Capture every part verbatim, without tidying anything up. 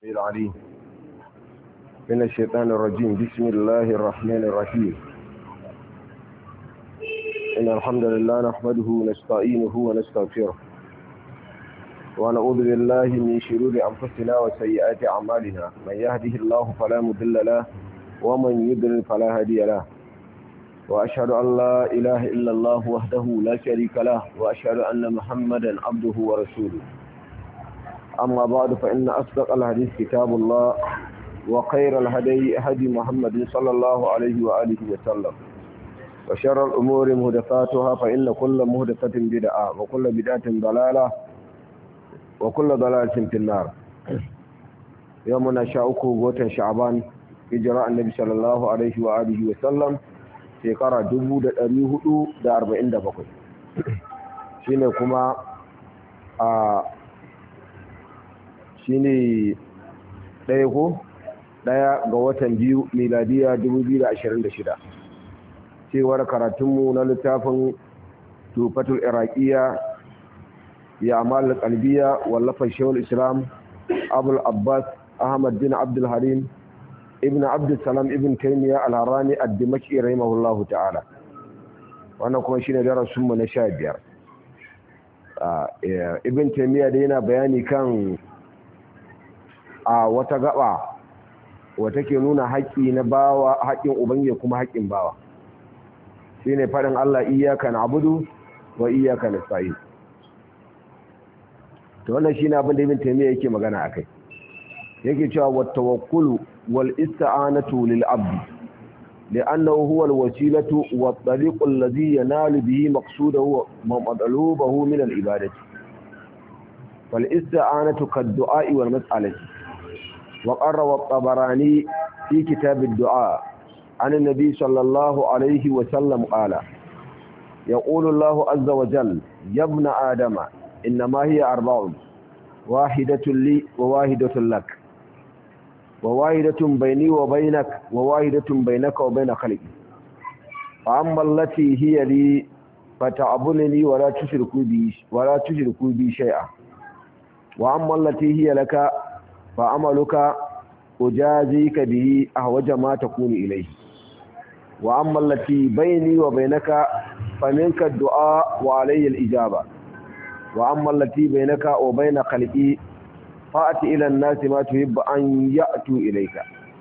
العليم من الشيطان الرجيم. بسم الله الرحمن الرحيم. إن الحمد لله نحمده ونستعينه ونستغفره ونعوذ بالله من شرور أنفسنا وسيئات أعمالنا. من يهده الله فلا مضل له ومن يضلل فلا هادي له. وأشهد أن لا إله إلا الله وحده لا شريك له وأشهد أن محمدا عبده ورسوله. أما بعد فإن أصدق الحديث كتاب الله وخير الهدي هدي محمد صلى الله عليه وآله وسلم وشر الأمور محدثاتها فإن كل محدثة بدعة وكل بدعة ضلالة وكل ضلالة في النار. يومنا شاءكم وتن شعبان هجرة النبي صلى الله عليه وآله وسلم في قرى دبو دا أريه دا أربعين دا بقل شيني كما آه shine ɗaya ko ɗaya ga watan biyu miladiya dubu biyu da ashirin da shida. Cewar karatunmu na littafin tufatul iraqiyya ya amal qalbiyya wallafar shaykhul islam abul abbas ahmad bin abdul halim ibn abdul salam ibn taymiya al-harrani ad-dimashqi rahimahullahu ta'ala. Wannan kuma shine darasin mu na sha biyar. Ibn taymiya da yana bayani kan a wata gaba wata ke nuna haƙƙi na bawa, haƙƙin ubangiji kuma haƙƙin bawa, shine faɗin Allah iyyaka na'budu wa iyyaka nasta'in. To wannan shine abin da Ibn Taymiyyah yake magana akai. Yake cewa wat tawakkulu wal ista'anatu lil 'abd li'annahu huwa al wasilatu wat tariqu alladhi yanalu bihi maqsudahu wa matlubahu min al ibadati. Wal ista'anatu kad du'a wal mas'alati. وقال الطبراني في كتاب الدعاء عن النبي صلى الله عليه وسلم قال يقول الله عز وجل يا ابن آدم إنما هي أربع واحدة لي وواحدة لك وواحدة بيني وبينك وواحدة بينك وبين خلقي فأما التي هي لي فتعبدني ولا تشركوا بي ولا تشركوا بي شيئا وأما التي هي لك فعملك أجازيك به أهوج ما تكون إليه وأما التي بيني وبينك فمنك الدعاء وعلي الإجابة وأما التي بينك وبين خلقي فأت إلى الناس ما تحب أن يأتوا إليك.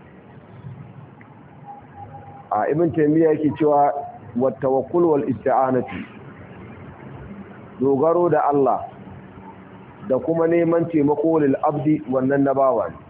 ابن تيمية كتوى والتوكل والاستعانة dogaro da Allah da kuma neman taimako lil abdi wannan nabawa ne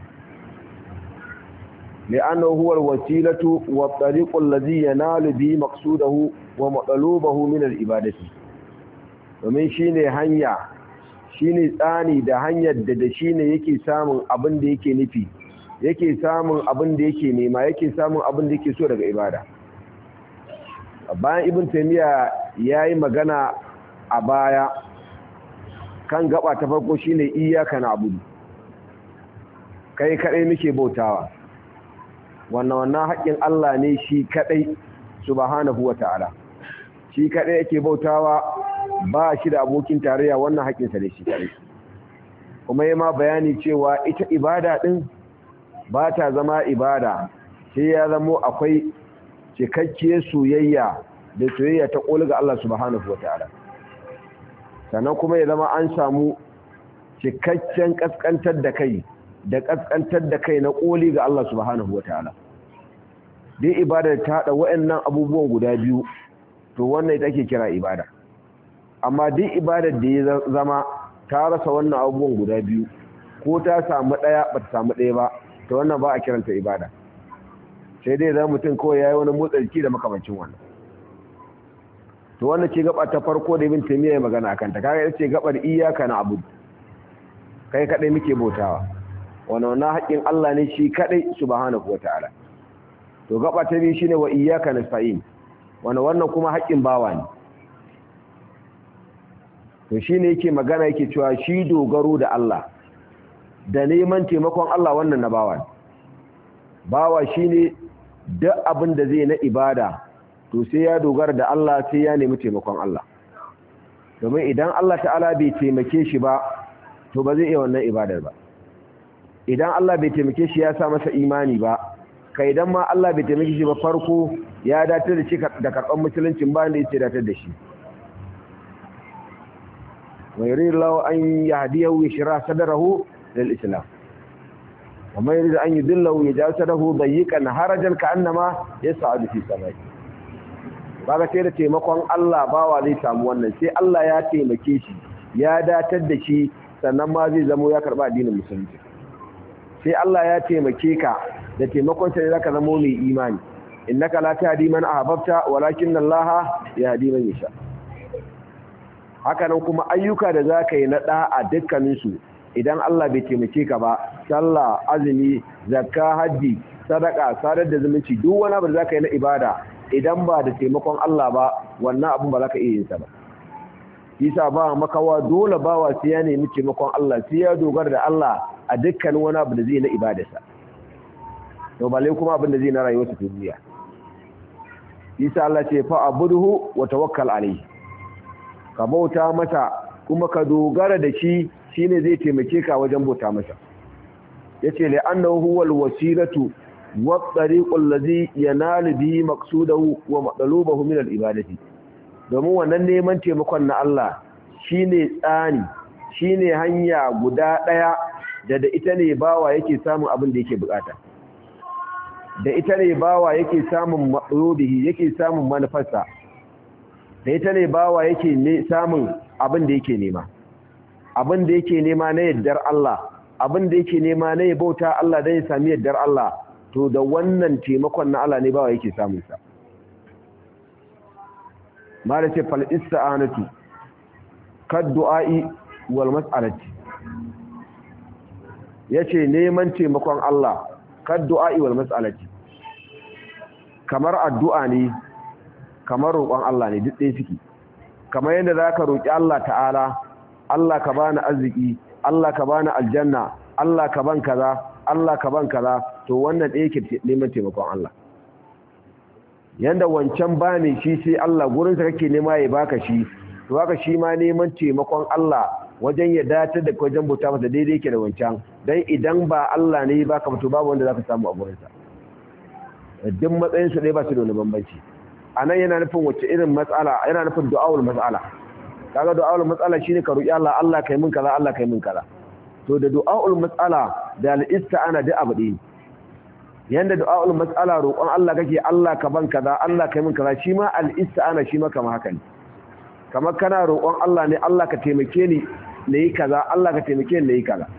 li'annahu huwa alwasilatu wa at-tariqu alladhi yanalu bi maqsudahu wa matlubahu min al-ibadati. domin shine hanya shine tsani da hanyar da da shine yake samun abin da yake nufi, yake samun abin da yake nema, yake samun abin da yake so daga ibada. Bayan Ibn Taymiyyah yayi magana a baya kan gaba ta farko shine iyyaka na'budu, kai kadai muke bautawa, wannan wannan haƙin Allah ne shi kadai subhanahu wata'ala, shi kadai yake bautawa, ba shi da abokin tarayya, wannan haƙin sa ne shi kadai. Kuma yayi ma bayani cewa ita ibada din ba ta zama ibada sai ya zamo akwai cikakkiyar soyayya da soyayya ta ƙoli ga Allah subhanahu wata'ala, sannan kuma ya zama an samu cikakken kaskantar da kai da kaskantar da kai na koli ga Allah subhanahu wataala. Dai ibadar ta hada wayannan abubuwan guda biyu to wannan ita ake kira ibada. Amma dai ibadar da ya zama ta rasa wannan abubuwan guda biyu ko ta samu daya ba ta samu daya ba to wannan ba a kiranta ibada, sai dai zama mutum kawai yayi wani motsa jiki da makamancin wannan. To wannan ce gaba ta farko da Ibn Taymiyyah ya magana akan ta. Kaga yace gabar iyyaka na'budu, kai kadai muke bautawa, wannan wannan haƙin Allah ne shi kadai subhanahu wataala. To gaba ta biyu shine wa iyyaka nasta'in, wannan wannan kuma haƙin bawa ne. To shine yake magana yake cewa shi dogaro da Allah da neman taimakon Allah wannan na bawa ne. Bawa shine duk abin da zai na ibada to sai ya dogara da Allah, sai ya nemi taimakon Allah. Domin idan Allah ta'ala bai taimake shi ba to ba zai iya wannan ibadar ba. idan Allah bai taimake shi ya sa masa imani ba, kai idan ma Allah bai taimake shi ba farko ya datar da shi da karɓar musuluncin ba da yake datar da shi. wa yuridu lahu an yahdiyahu yashrah sadrahu lil islam wa man yuridu an yudillahu yaj'al sadrahu dayyqan harajan ka'annama yas'adu fi samai. kaga sai da taimakon Allah bawa zai samu wannan, sai Allah ya taimake shi ya datar da shi, sannan ma zai zamo ya karba addinin musulunci. sai Allah ya taimake ka da taimakon sa ne zaka zamo mai imani. innaka la tahdi man ahbabta walakin Allah yahdi man yasha. haka nan kuma ayyuka da zaka yi na da'a dukkanin su idan Allah bai taimake ka ba, sallah, azumi, zakka, haji, sadaka, sadar da zumunci, duk wani abu da zaka yi na ibada idan ba da taimakon Allah ba, wannan abun ba za ka iya yin sa ba. Isa ba makawa dole bawa sai ya nemi taimakon Allah, sai ya dogara da Allah a dukkan wani abu da zai na ibadarsa. To balle kuma abin da zai na rayuwarsa ta duniya. Isa Allah ce fa abuduhu wa tawakkal alayhi. Ka bauta masa kuma ka dogara da shi, shine zai taimake ka wajen bauta masa. Yace la annahu huwal wasilatu والطريق الذي ينال به مقصوده ومطلوبه من العبادة. domin wannan neman taimakon na Allah shine tsani, shine hanya guda daya da da ita ne bawa yake samun abin da yake bukata, da ita ne bawa yake samun maqlubihi, yake samun manufarsa, da ita ne bawa yake ne samun abin da yake nema, abin da yake nema na yaddar Allah, abin da yake nema na bauta Allah dan ya sami yaddar Allah. To da wannan taimakon na Allah ne bawa yake samun sa. ma da ce fal ista'anatu kad du'a'i wal mas'alati, yace neman taimakon Allah kad du'a'i wal mas'alati, kamar addu'a ne, kamar roƙon Allah ne, duk ɗaya suke. kamar yadda zaka roƙi Allah ta'ala, Allah ka bani arziki, Allah ka bani aljanna, Allah ka ban kaza, Allah ka ban kaza, to wannan ɗaya ke neman taimakon Allah. Yanda wancan ba ne shi sai Allah gurinsa kake nema ya baka shi, to haka shi ma neman taimakon Allah wajen ya dace da wajen bauta masa daidai yake da wancan. Dan idan ba Allah ne ya baka ba, to babu wanda zaka samu a gurinsa. Duk matsayin su dai ba su da wani bambanci. Anan yana nufin wacce irin matsala, yana nufin du'aul mas'ala. Kaga du'aul mas'ala shine ka roki Allah, Allah kai min kaza, Allah kai min kaza. To da du'aul mas'ala da al-ista'ana da abu ɗaya. Yanda du'aul mas'ala roƙon Allah kake, Allah ka ban kaza, Allah kai min kaza, shi ma al-ista'ana shi ma kamar haka ne. Kamar kana roƙon Allah ne, Allah ka taimake ni na yi kaza, Allah ka taimake ni na yi kaza.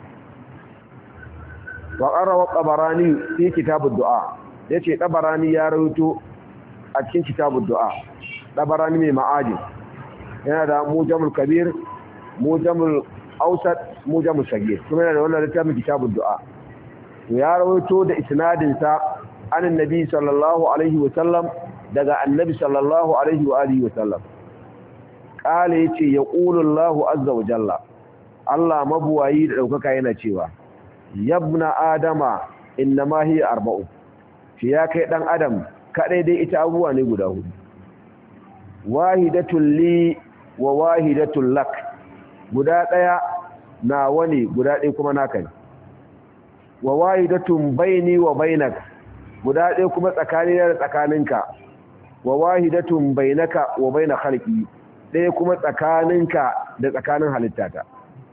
Wa qarawa Tabarani fi kitabud du'a, yace Tabarani ya rawaito a cikin kitabud du'a. Tabarani mai ma'ajin yana da mujamul kabir, mujamul awsat, mujamul sagir, kuma yana da wannan littafin kitabud du'a. ya rawaito da isnadinsa an annabi sallallahu alaihi wa sallam, daga annabi sallallahu alaihi wa alihi wa sallam kale yace yaqulu Allahu azza wa jalla, Allah mabuwayi da daukaka yana cewa yabna adama innama hiya arba'u, shi ya kai dan adam kadai dai ita abuwa ne guda hudu, wahidatul li wa wahidatul lak, guda daya nawa ne, guda daya kuma naka ne. wa wahidatun baini wa bainak, guda ɗaya kuma tsakanina da tsakaninka. wa wahidatun bainaka wa baina khalqi, ɗaya kuma tsakaninka da tsakanin halittata.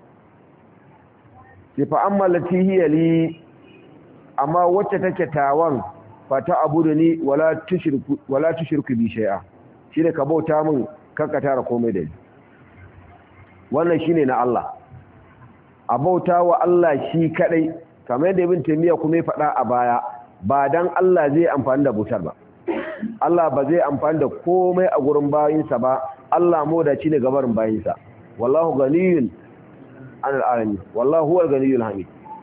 sai fa amma lati hiya li, amma wacce take tawan fa ta abuduni wala tushriku wala tushriku bi shay'a, shine ka bauta min kanka tara komai da ni. wannan shine na Allah, a bauta wa Allah shi kadai, kamar yadda Ibn Taymiyyah kuma ya faɗa a baya, ba dan Allah zai amfani da bautar ba. Allah ba zai amfani da komai a gurin bayinsa ba, Allah modaci ne gabarin bayinsa. Wallahu ganiyun anil alamin, wallahu huwal ganiyul hamid.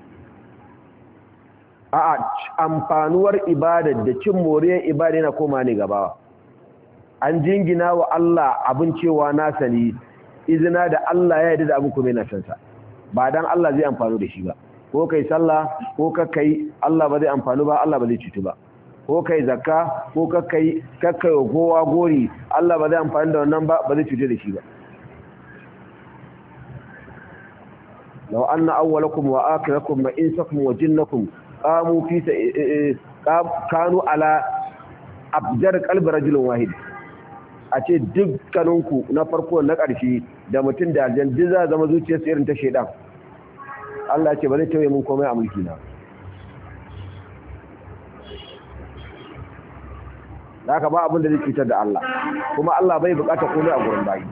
A'a, amfanuwar ibada da cin moriyar ibada yana koma ne gabawa. An jingina wa Allah abin cewa nasa ne, izina da Allah ya yarda da abin kuma yana sansa, ba dan Allah zai amfani da shi ba. ko kai sallah ko kakkai, Allah ba zai amfani ba, Allah ba zai cutu ba. ko kai zakka ko kakkai, kakkai kowa gori, Allah ba zai amfani da wannan ba, ba zai cutu da shi ba. law anna awwalakum wa akhirakum wa insakum wa jinnakum qamu fi kanu ala abjar qalbi rajulin wahid a ce dukkaninku na farko na ƙarshe da mutum da aljan duk za zama zuciyarsu irin ta shedan Allah ya ce ba zai tauye mun komai a mulki na haka ba abin da zai cutar da Allah kuma Allah bai bukata komai a gurin bayi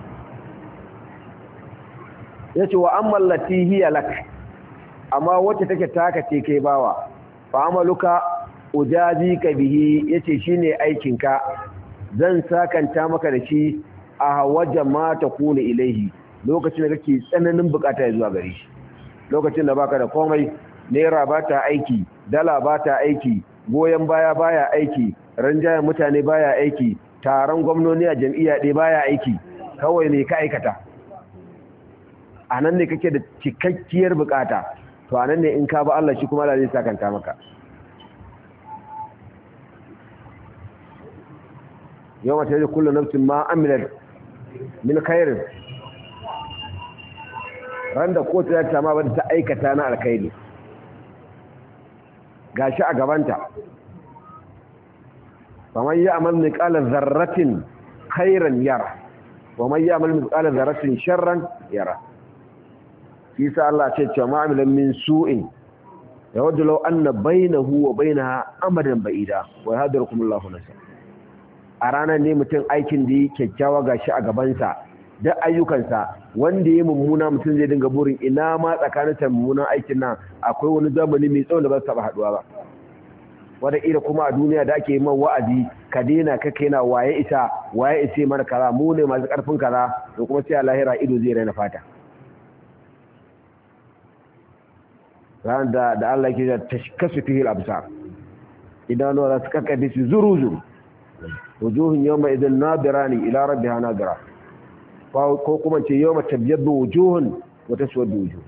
yace wa ammal lati hiya lak amma wacce take taka ce kai bawa fa amaluka ujazi ka bihi yace shine aikin ka zan sakanta maka da shi a waje ma ta kuna ilaihi lokacin da kake tsananin bukata ya zuwa gare shi lokacin da baka da komai naira ba ta aiki dala ba ta aiki goyen baya baya aiki ranjayen mutane baya aiki taron gwamnoni a jam'iyya ɗaya baya aiki kawai ne ka aikata a nan ne kake da cikakkiyar bukata to a nan ne in ka ba Allah shi kuma Allah zai sakanta maka yau mata yaji kullum nafsin ma amilar min khairin randa ko ta ta ma bada ta aikata na alkhairi gashi a gabanta faman ya'mal miqala dharratin khairan yara waman ya'mal miqala dharratin sharran yara isa Allah ce ce ma amilan min su'in yawaddu law anna bainahu wa bainaha amadan ba'ida wa yahdirukumullahu nasa a ranar ne mutum aikin da yi kyakkyawa gashi a gabansa da ayyukansa wanda ya mummuna mutum zai dinga burin ina ma tsakanin ta mummunan aikin nan akwai wani zamani mai tsawon da ba su taba haduwa ba wadda ira kuma a duniya da ake yi man wa'azi ka daina ka kaina waye isa waye isa mana kaza mu ne masu karfin kaza to kuma sai a lahira ido zai raina fata ran da da Allah yake da tashkasu fihil absar idan wala suka kadi su zuru zuru wujuhun yawma idan nadirani ila rabbiha nadira ko kuma ce yawma tabyaddu wujuhun wa taswaddu wujuh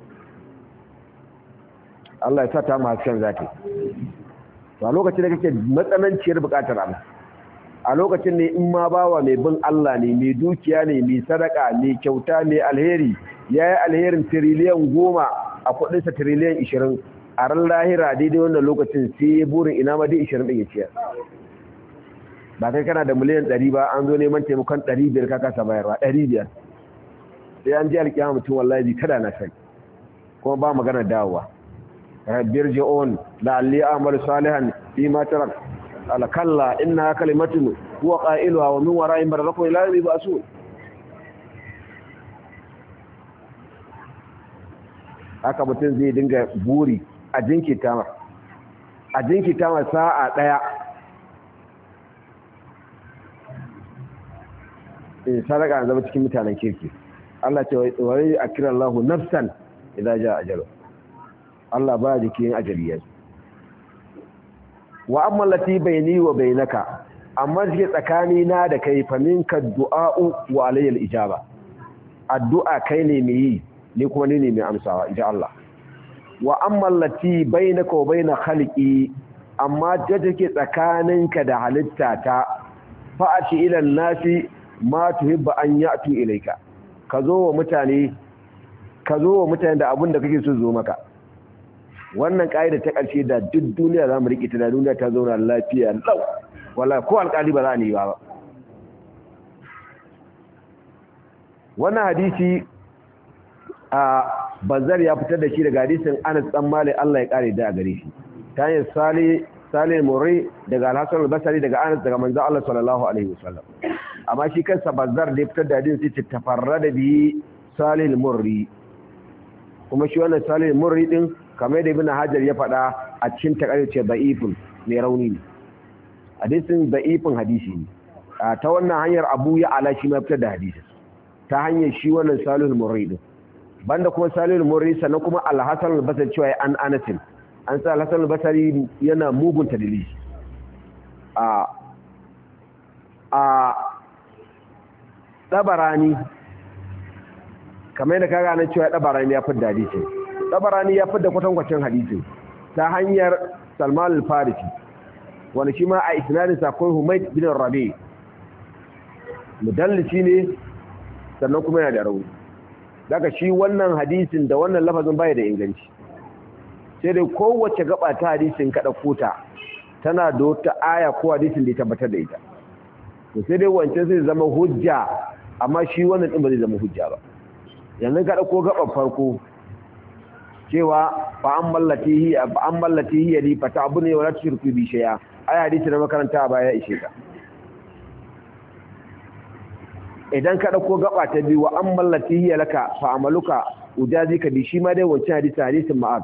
Allah ya sata mu hasken zati to a lokacin da kake matsananciyar bukatar abu a lokacin ne in ma bawa mai bin Allah ne mai dukiya ne mai sadaka mai kyauta mai alheri yayi alherin tiriliyan goma a kudin sa tiriliyan ishirin a ran lahira daidai wannan lokacin sai burin ina ma dai ishirin din ya ciyar ba kai kana da miliyan ɗari ba an zo neman taimakon ɗari biyar ka kasa bayarwa ɗari biyar sai an ji alƙiyama mutum wallahi kada na sani kuma ba magana dawowa rabbir ji'un la'alli a'malu salihan fi ma tarak ala kalla inna kalimatun huwa qailuha wa min wara'in barzakhu ila yawmi ba'sun haka mutum zai dinga buri a jinkita ma a jinkita ma sa'a daya in sadaka zama cikin mutanen kirki Allah ce wai akira Allah nafsan idan ja ajalu Allah ba jikin ajali yayi wa amma lati bayni wa bainaka amma shi tsakani na da kai fa minka du'a'u wa alayya al-ijaba addu'a kai ne mai yi ni kuma ni ne mai amsawa insha Allah wa amma lati bainaka wa baina khalqi amma da take tsakaninka da halitta ta fa'ati ila nasi ma tuhibba an ya'tu ilayka kazo wa mutane kazo wa mutane da abin da kake so zo maka wannan kaida ta karshe da duk duniya zamu rike ta da duniya ta zauna lafiya lau wallahi ko alƙali ba za ni ba wannan hadisi a bazar ya fitar da shi daga hadisin Anas dan Malik Allah ya kare da gare shi ta yin sali sali murri daga al-Hasan al-Basri daga Anas daga manzo Allah sallallahu alaihi wasallam amma shi kansa bazar da ya fitar da hadisi sai tafarrada bi salil murri kuma shi wannan salil murri din kamar da Ibn Hajar ya faɗa a cikin takarir ce da'ifun mai rauni ne hadisin da'ifin hadisi ne ta wannan hanyar Abu ya ala shi ma fitar da hadisi ta hanyar shi wannan salil murri din banda kuma salil murri sannan kuma al-Hasan al-Basri cewa an anatin an sa al-Hasan al-Basri yana mugun tadlisi a a Dabarani kamar da kaga nan cewa Dabarani ya fidda hadisi Dabarani ya fidda kwatankwacin hadisi ta hanyar Salman al-Farisi wanda shi ma a isnadin sa akwai Humayd bin Rabi mudallisi ne sannan kuma yana da rauni daga shi wannan hadisin da wannan lafazin baya da inganci, sai dai kowace gaba ta hadisin kada kota tana da wata aya ko hadisin da ya tabbatar da ita, to sai dai wancan zai zama hujja amma shi wannan din ba zai zama hujja ba. yanzu ka dauko gaban farko cewa fa an mallati hi fa an mallati hi li fata'buni wa la tushriku bi shay'a, ai hadisi na makaranta baya ishe ka. idan ka dauko gaba ta biyu wa an mallati hi laka fa amaluka ujazika bi, shi ma dai wancan hadisi hadisin ma'ad.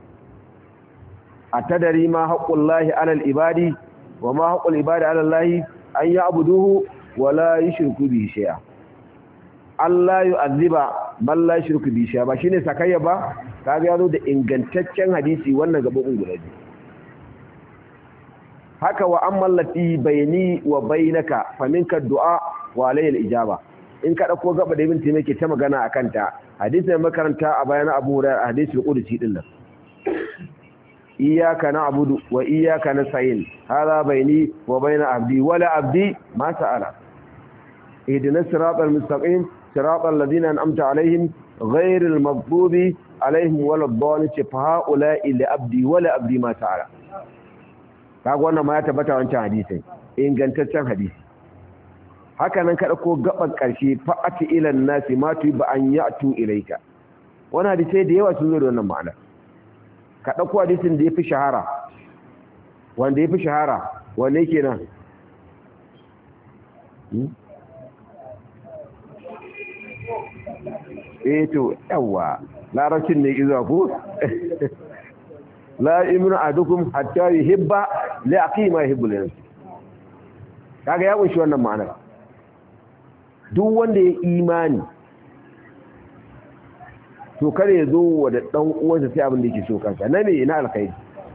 atadari ma haqqullahi 'alal ibadi wa ma haqqul ibadi 'ala allahi an ya'buduhu wa la yushriku bihi shay'a. Allah yu'azziba man la yushriku bihi shay'a, ba shine sakayya ba, kaga yazo da ingantaccen hadisi wannan gabobin guda biyu. haka wa amman lati bayni wa bainaka faminka du'a wa alayhi al-ijaba, in ka dauko gaba da ibn taymiyyah ke ta magana akan ta, hadisin makaranta a bayan Abu Hurairah, hadisul qudsi din nan, iyyaka na'budu wa iyyaka nasta'in hadha bayni wa bayna abdi wa la abdi ma sa'ala ihdinas siratal mustaqim siratal ladina an'amta alaihim ghayril maghdubi alaihim waladdallin, fa ha'ula'i li abdi wa la abdi ma sa'ala. kaga wannan ma ya tabbata wancan hadisin ingantaccen hadisi. haka nan ka dauko gaban karshe fa'ati ila nasi ma tu ba an ya'tu ilayka, wannan hadisi da yawa sun zo da wannan ma'ana. ka dauko hadisin da yafi shahara, wanda yafi shahara wanne kenan? hmm? eh to yawa larabcin ne izuwa ku la imru adukum hatta yuhibba li aqima yuhibbu li nafsi, kaga ya kunshi wannan ma'ana. duk wanda ya imani to kare ya zo wa da dan uwansa sai abin da yake so kansa, na me ina alkhairi.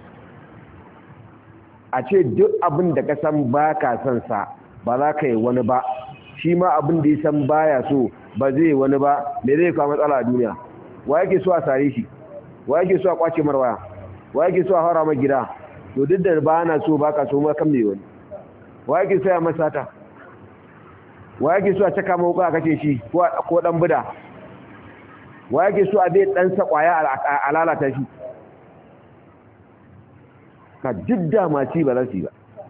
a ce duk abin da ka san baka san sa ba za ka yi wani ba, shi ma abin da ya san baya so ba zai wani ba, me zai kawo matsala a duniya? wa yake so a sare shi? wa yake so a kwace marwaya? wa yake so a haura mai gida? to duk da ba na so baka so ma kan me wani? wa yake so ya masata? wa yake so a caka mai wuka kace shi ko ko dan buda? wa yake so a bai dan sa kwaya a lalata shi? ka jidda ma ci ba za su yi ba.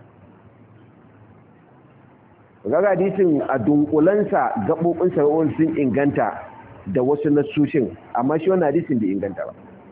gaga hadisin a dunkulansa gabobin sarwon sun inganta da wasu nasushin, amma shi wannan hadisin bai inganta ba.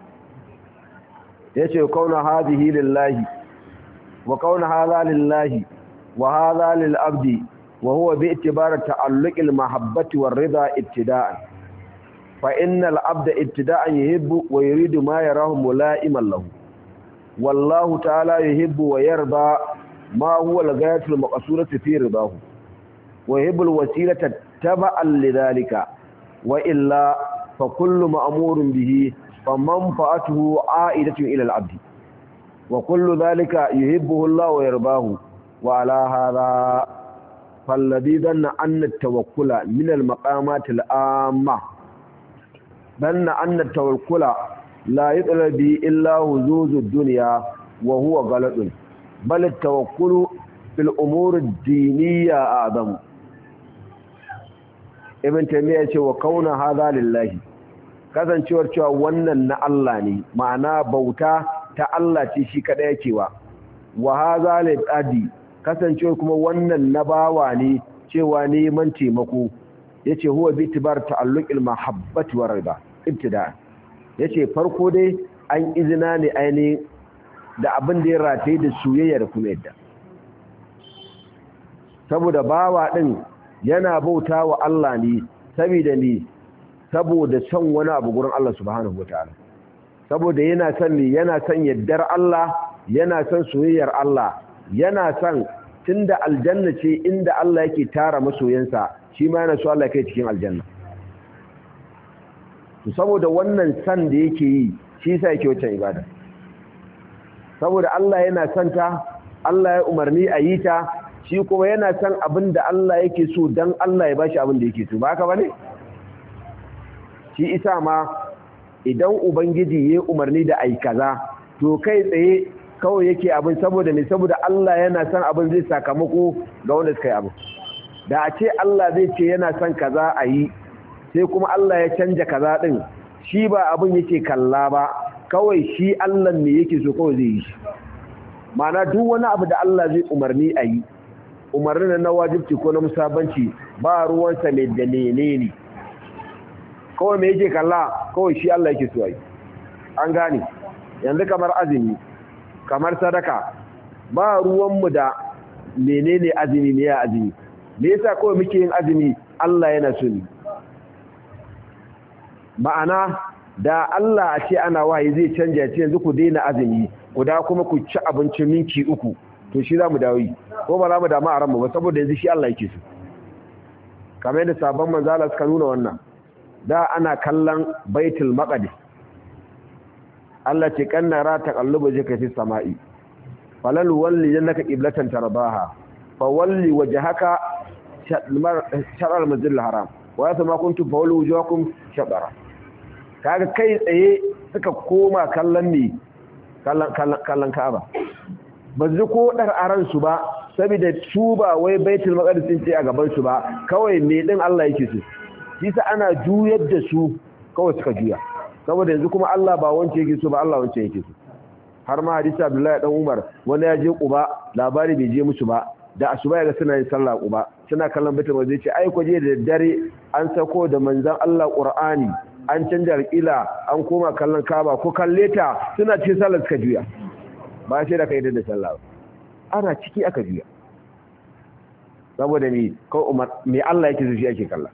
yace kauna hadhihi lillahi wa kauna hadha lillahi wa hadha lil abdi wa huwa bi i'tibar ta'alluq al mahabbati war ridha ibtida'an, fa innal abda ibtida'an yuhibbu wa yuridu ma yarahu mula'iman lahu, wallahu ta'ala yuhibbu wa yarda ma huwa al ghayatu al maqsurati fi ridahu wa yuhibbu al wasilata taba'an lidhalika, wa illa fa kullu ma'murun bihi فمنفعته عائدة إلى العبد وكل ذلك يحبه الله ويرضاه. وعلى هذا فالذي ظن أن التوكل من المقامات العامة ظن أن التوكل لا يطلب به إلا هزوز الدنيا وهو غلط، بل التوكل في الأمور الدينية أعظم. ابن تيمية وكون هذا لله، kasancewar cewa wannan na Allah ne, ma'ana bauta ta Allah ce shi kada yake wa wa hadha lil adi, kasancewar kuma wannan na bawa ne cewa neman taimako, yace huwa bi tibar ta'alluqil mahabbati war rida ibtida. yace farko dai an izina ne aini da abin da ya rataye da soyayya da kuma yadda, saboda bawa din yana bauta wa Allah ne saboda ni saboda son wani abu gurin Allah subhanahu wataala, saboda yana son ne yana son yaddar Allah, yana son soyayyar Allah, yana son tunda aljanna ce inda Allah yake tara masoyansa, shi ma yana so Allah kai cikin aljanna. to saboda wannan san da yake yi shi yasa yake wata ibada, saboda Allah yana son ta, Allah ya umarni a yi ta, shi kuma yana son abin da Allah yake so dan Allah ya bashi abin da yake so, ba haka bane? shi isa ma idan ubangiji ya umarni da ai kaza to kai tsaye kawai yake abin saboda ne saboda Allah yana son abin zai sakamako ga wanda suka yi abin. da a ce Allah zai ce yana son kaza a yi sai kuma Allah ya canja kaza din shi ba abin yake kalla ba kawai shi Allah ne yake so kawai zai yi shi ma'ana duk wani abu da Allah zai umarni a yi umarnin na wajibci ko na musabanci ba ruwansa mai da menene kawai me yake kalla kawai shi Allah yake so yi an gane yanzu kamar azumi kamar sadaka ba ruwanmu da menene azumi ne ya azumi me yasa kawai muke yin azumi Allah yana so ne ma'ana da Allah a ce ana wahayi zai canja ce yanzu ku daina azumi ku da kuma ku ci abinci minti uku to shi za mu dawo yi ko ba za mu damu a ranmu ba saboda yanzu shi Allah yake so kamar yadda sabon manzala suka nuna wannan da ana kallon baitul maqdis Allah ce kannara taqallubu jaka fi sama'i falal walli jannaka qiblatan tarbaha fa walli wajhaka shatr al-masjid al-haram wa yasma kuntum fa wallu wujuhakum shatara kaga kai tsaye suka koma kallon ne kallon kallon Ka'aba ba zai ko dar aran su ba saboda su ba wai baitul maqdis din ce a gaban su ba kawai me din Allah yake so kisa ana juyar da su kawai suka juya saboda yanzu kuma Allah ba wance yake so ba Allah wance yake so har ma hadisi Abdullahi dan Umar wani ya je Quba labari bai je musu ba da asuba ya ga suna yin sallah Quba suna kallon baitul maqdis ce ai ko je da dare an sako da manzon Allah Qur'ani an canja alƙila an koma kallon Kaaba ko kalle ta suna cikin sallar suka juya ba sai da kai da sallah ana ciki aka juya saboda ni ko Umar me Allah yake so shi ake kalla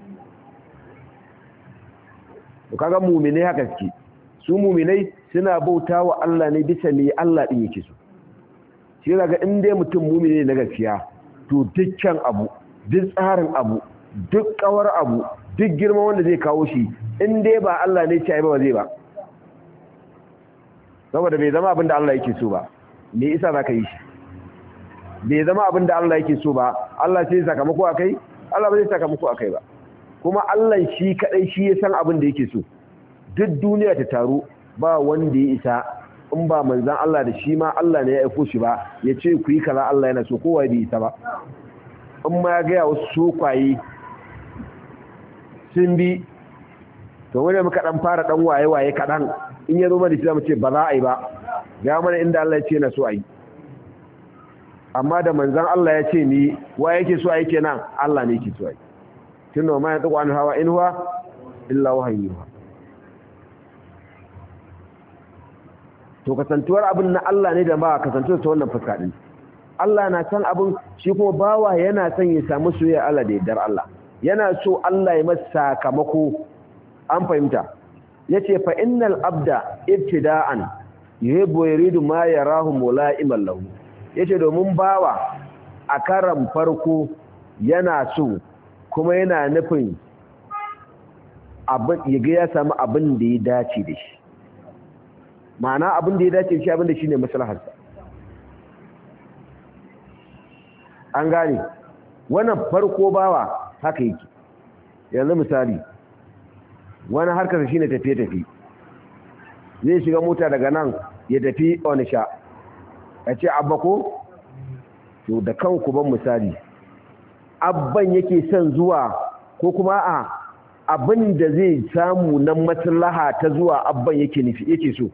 to kaga mu'mine haka suke su mu'minai suna bautawa Allah ne bisa me Allah din yake so shi kaga in dai mutum mu'mine ne na gaskiya to dukkan abu duk tsarin abu duk kawar abu duk girma wanda zai kawo shi in dai ba Allah ne ce ai ba zai ba saboda bai zama abinda Allah yake so ba me isa zaka yi shi bai zama abinda Allah yake so ba Allah sai sakamako akai Allah ba zai sakamako akai ba kuma Allah shi kadai shi ya san abin da yake so duk duniya ta taru ba wanda ya isa in ba manzan Allah da shi ma Allah ne ya aiko shi ba ya ce ku yi kaza Allah yana so kowa bai isa ba in ma ya gaya wasu sokwaye sun bi to wanda muka dan fara dan waye waye kadan in ya zo mana shi zamu ce ba za a yi ba ga mana inda Allah ya ce na so a yi amma da manzan Allah ya ce ni wa yake so a yi kenan Allah ne yake so a yi tunda ma ya tsawo an hawa in huwa illa wahayyuha to kasantuwar abin na Allah ne da ba kasantuwar ta wannan fuska din Allah na san abin shi kuma bawa yana son ya samu soyayya Allah da yardar Allah yana so Allah ya masa sakamako an fahimta yace fa innal abda ibtida'an yuhibbu yuridu ma yarahu mula'iman lahu yace domin bawa a karan farko yana so kuma yana nufin abin yaga ya samu abin da ya dace da shi ma'ana abin da ya dace da shi abin da shine maslaharsa an gane wannan farko bawa haka yake yanzu misali wani harkar shine tafiye-tafiye zai shiga mota daga nan ya tafi Onisha ya ce abba ko to da kanku ban misali abban yake son zuwa ko kuma a abin da zai samu na maslaha ta zuwa abban yake nufi yake so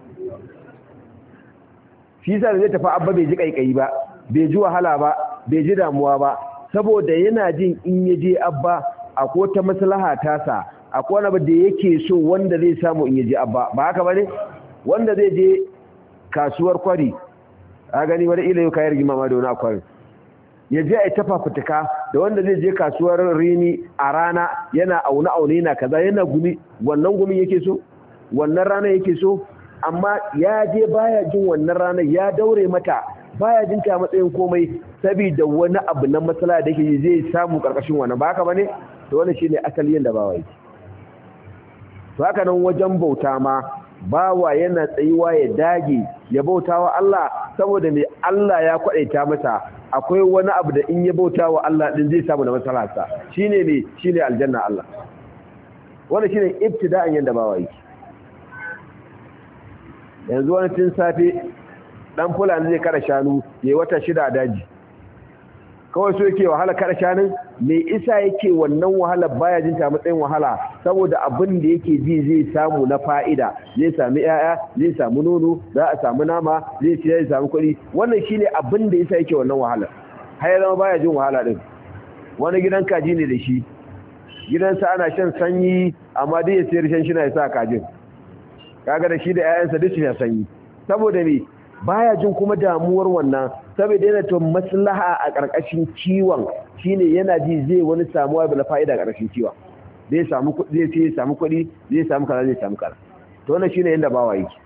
shi sa da zai tafi abba bai ji kaikayi ba bai ji wahala ba bai ji damuwa ba saboda yana jin in ya je abba akwai ta maslaha tasa akwai wani abu da yake so wanda zai samu in ya je abba ba haka bane wanda zai je kasuwar kwari a gani wani ila yau kayar gimama da wani akwai ya je a tafa fituka da wanda zai je kasuwar rini a rana yana auna aune yana kaza yana gumi wannan gumin yake so wannan rana yake so amma ya je baya jin wannan rana ya daure mata baya jin ta matsayin komai saboda wani abu na matsala da yake zai samu karkashin wannan ba haka bane to wannan shine asalin da bawa yake to haka nan wajen bauta ma bawa yana tsayuwa ya dage ya bautawa Allah saboda me Allah ya kwadaita masa akwai wani abu da in ya bautawa Allah din zai samu da masalarsa shine ne shine aljanna Allah wannan shine ibtida'an yanda bawa yake yanzu wani tun safe dan fulani zai kada shanu yayi wata shida a daji kawai so yake wahala kada shanin me isa yake wannan wahala baya jin ta matsayin wahala saboda abin da yake ji zai samu na fa'ida zai sami yaya zai samu nono za a samu nama zai ci zai samu kuɗi wannan shine abin da yasa yake wannan wahala har ya zama baya jin wahala din wani gidan kaji ne da shi gidansa ana shan sanyi amma dai ya sayar shan shina ya sa kajin kaga da shi da ƴaƴansa duk suna sanyi saboda me baya jin kuma damuwar wannan saboda yana to maslaha a ƙarƙashin kiwon shine yana ji zai wani samuwa da fa'ida a ƙarƙashin kiwon zai samu kuɗi zai sai samu kuɗi zai samu kaza zai samu kaza to wannan shine yanda bawa yake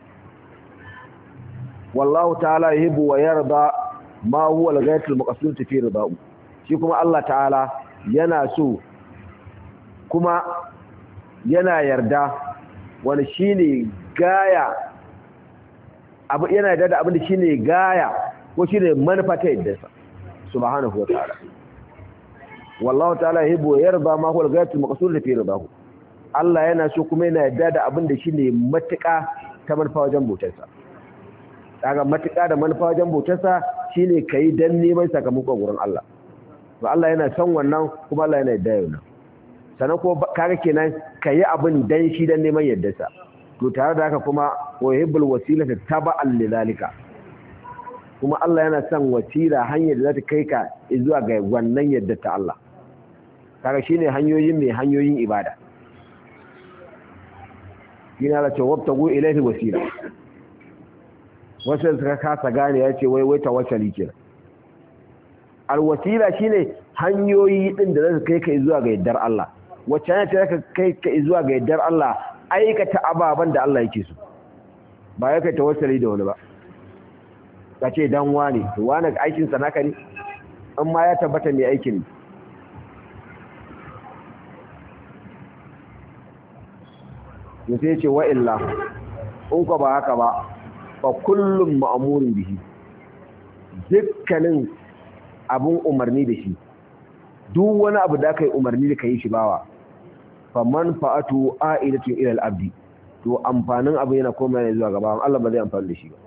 wallahu ta'ala yuhibbu wa yarda ma huwa al-ghayatul maqsud fi rida'u shi kuma Allah ta'ala yana so kuma yana yarda wani shine gaya abu yana yarda da abin da shine gaya ko shine manufa ta yadda sa subhanahu wa ta'ala wallahu ta'ala yuhibbu yarda ma huwa al-ghayatul maqsud fi ridahu Allah yana so kuma yana yarda da abin da shine matuƙa ta manufa wajen bautarsa kaga matuƙa da manufa wajen bautarsa shine kai dan neman sakamakon gurin Allah to Allah yana son wannan kuma Allah yana yarda yana sanan ko kaga kenan kai abin dan shi dan neman yardarsa to tare da haka kuma wa yuhibbul wasilata taba'an lidhalika kuma Allah yana son wasila hanyar da za ta kai ka zuwa ga wannan yadda ta Allah kaga shine hanyoyin mai hanyoyin ibada yana da cewa wabtagu ilayhi wasila wasu suka kasa gane yace wai wai tawassuli kenan alwasila shine hanyoyi din da za su kai ka zuwa ga yaddar Allah wacce ne ta kai ka zuwa ga yaddar Allah aikata ababan da Allah yake so ba ya kai tawassuli da wani ba kace dan wani to wani aikin sa naka ne amma ya tabbata mai aikin ne sai ce wa illa in ko ba haka ba fa kullum ma'murin bihi dukkanin abun umarni da shi duk wani abu da kai umarni da kai shi bawa fa manfa'atu a'idatu ila al-abdi to amfanin abu yana koma ne zuwa gaba Allah ba zai amfani da shi ba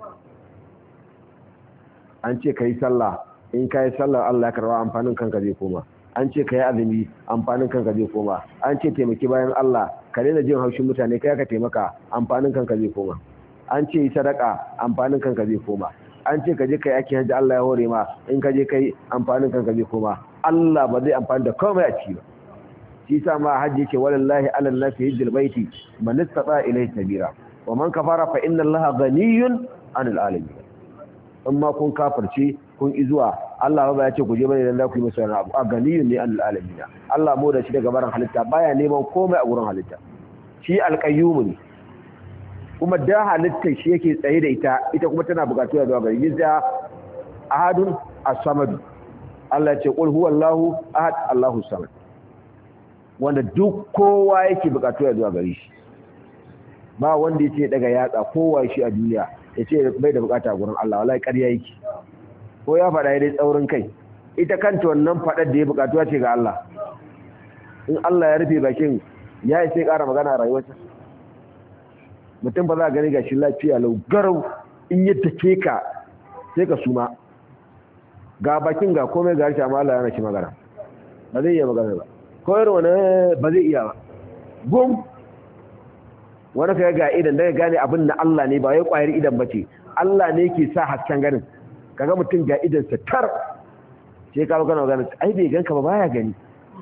an ce kai sallah in kai sallah Allah ya karba amfanin kanka zai koma an ce kai azumi amfanin kanka zai koma an ce taimaki bayan Allah ka daina jin haushin mutane kai ka taimaka amfanin kanka zai koma an ce sadaka amfanin kanka zai koma an ce ka je kai ake hajji Allah ya hore ma in ka je kai amfanin kanka zai koma Allah ba zai amfani da komai a ciki ba shi sa ma hajji ce wallahi ala nasi hijjul baiti man istata ilayhi sabira wa man kafara fa inna Allaha ghaniyyun 'anil alamin amma kun kafirce kun izuwa Allah ba ya ce ku je bane dan da ku yi masa wani abu a ghaniyyun ne 'anil alamin Allah mu da shi daga barin halitta baya neman komai a gurin halitta shi alqayyum ne kuma da halitta shi yake tsaye da ita ita kuma tana bukatu da zuwa gare shi ahadun as-samad Allah ya ce qul huwallahu ahad Allahu samad wanda duk kowa yake bukatu ya zuwa gare shi ba wanda yake daga yatsa kowa shi a duniya yace bai da bukata a gurin Allah wallahi ƙarya yake ko ya faɗa dai tsaurin kai ita kanta wannan faɗar da ya bukatu ce ga Allah in Allah ya rufe bakin ya yi sai ƙara magana a rayuwarsa mutum ba za a gani ga shi lafiya lau garau in yi take ka sai ka suma ga bakin ga komai ga harshe amma Allah yana shi magana ba zai iya magana ba kawai wani ba zai iya ba gum wani ka ga idan daga gane abin na Allah ne ba wai kwayar idan ba ce Allah ne ke sa hasken ganin kaga mutum ga idan sa tar sai ka gana magana ai bai ganka ba baya gani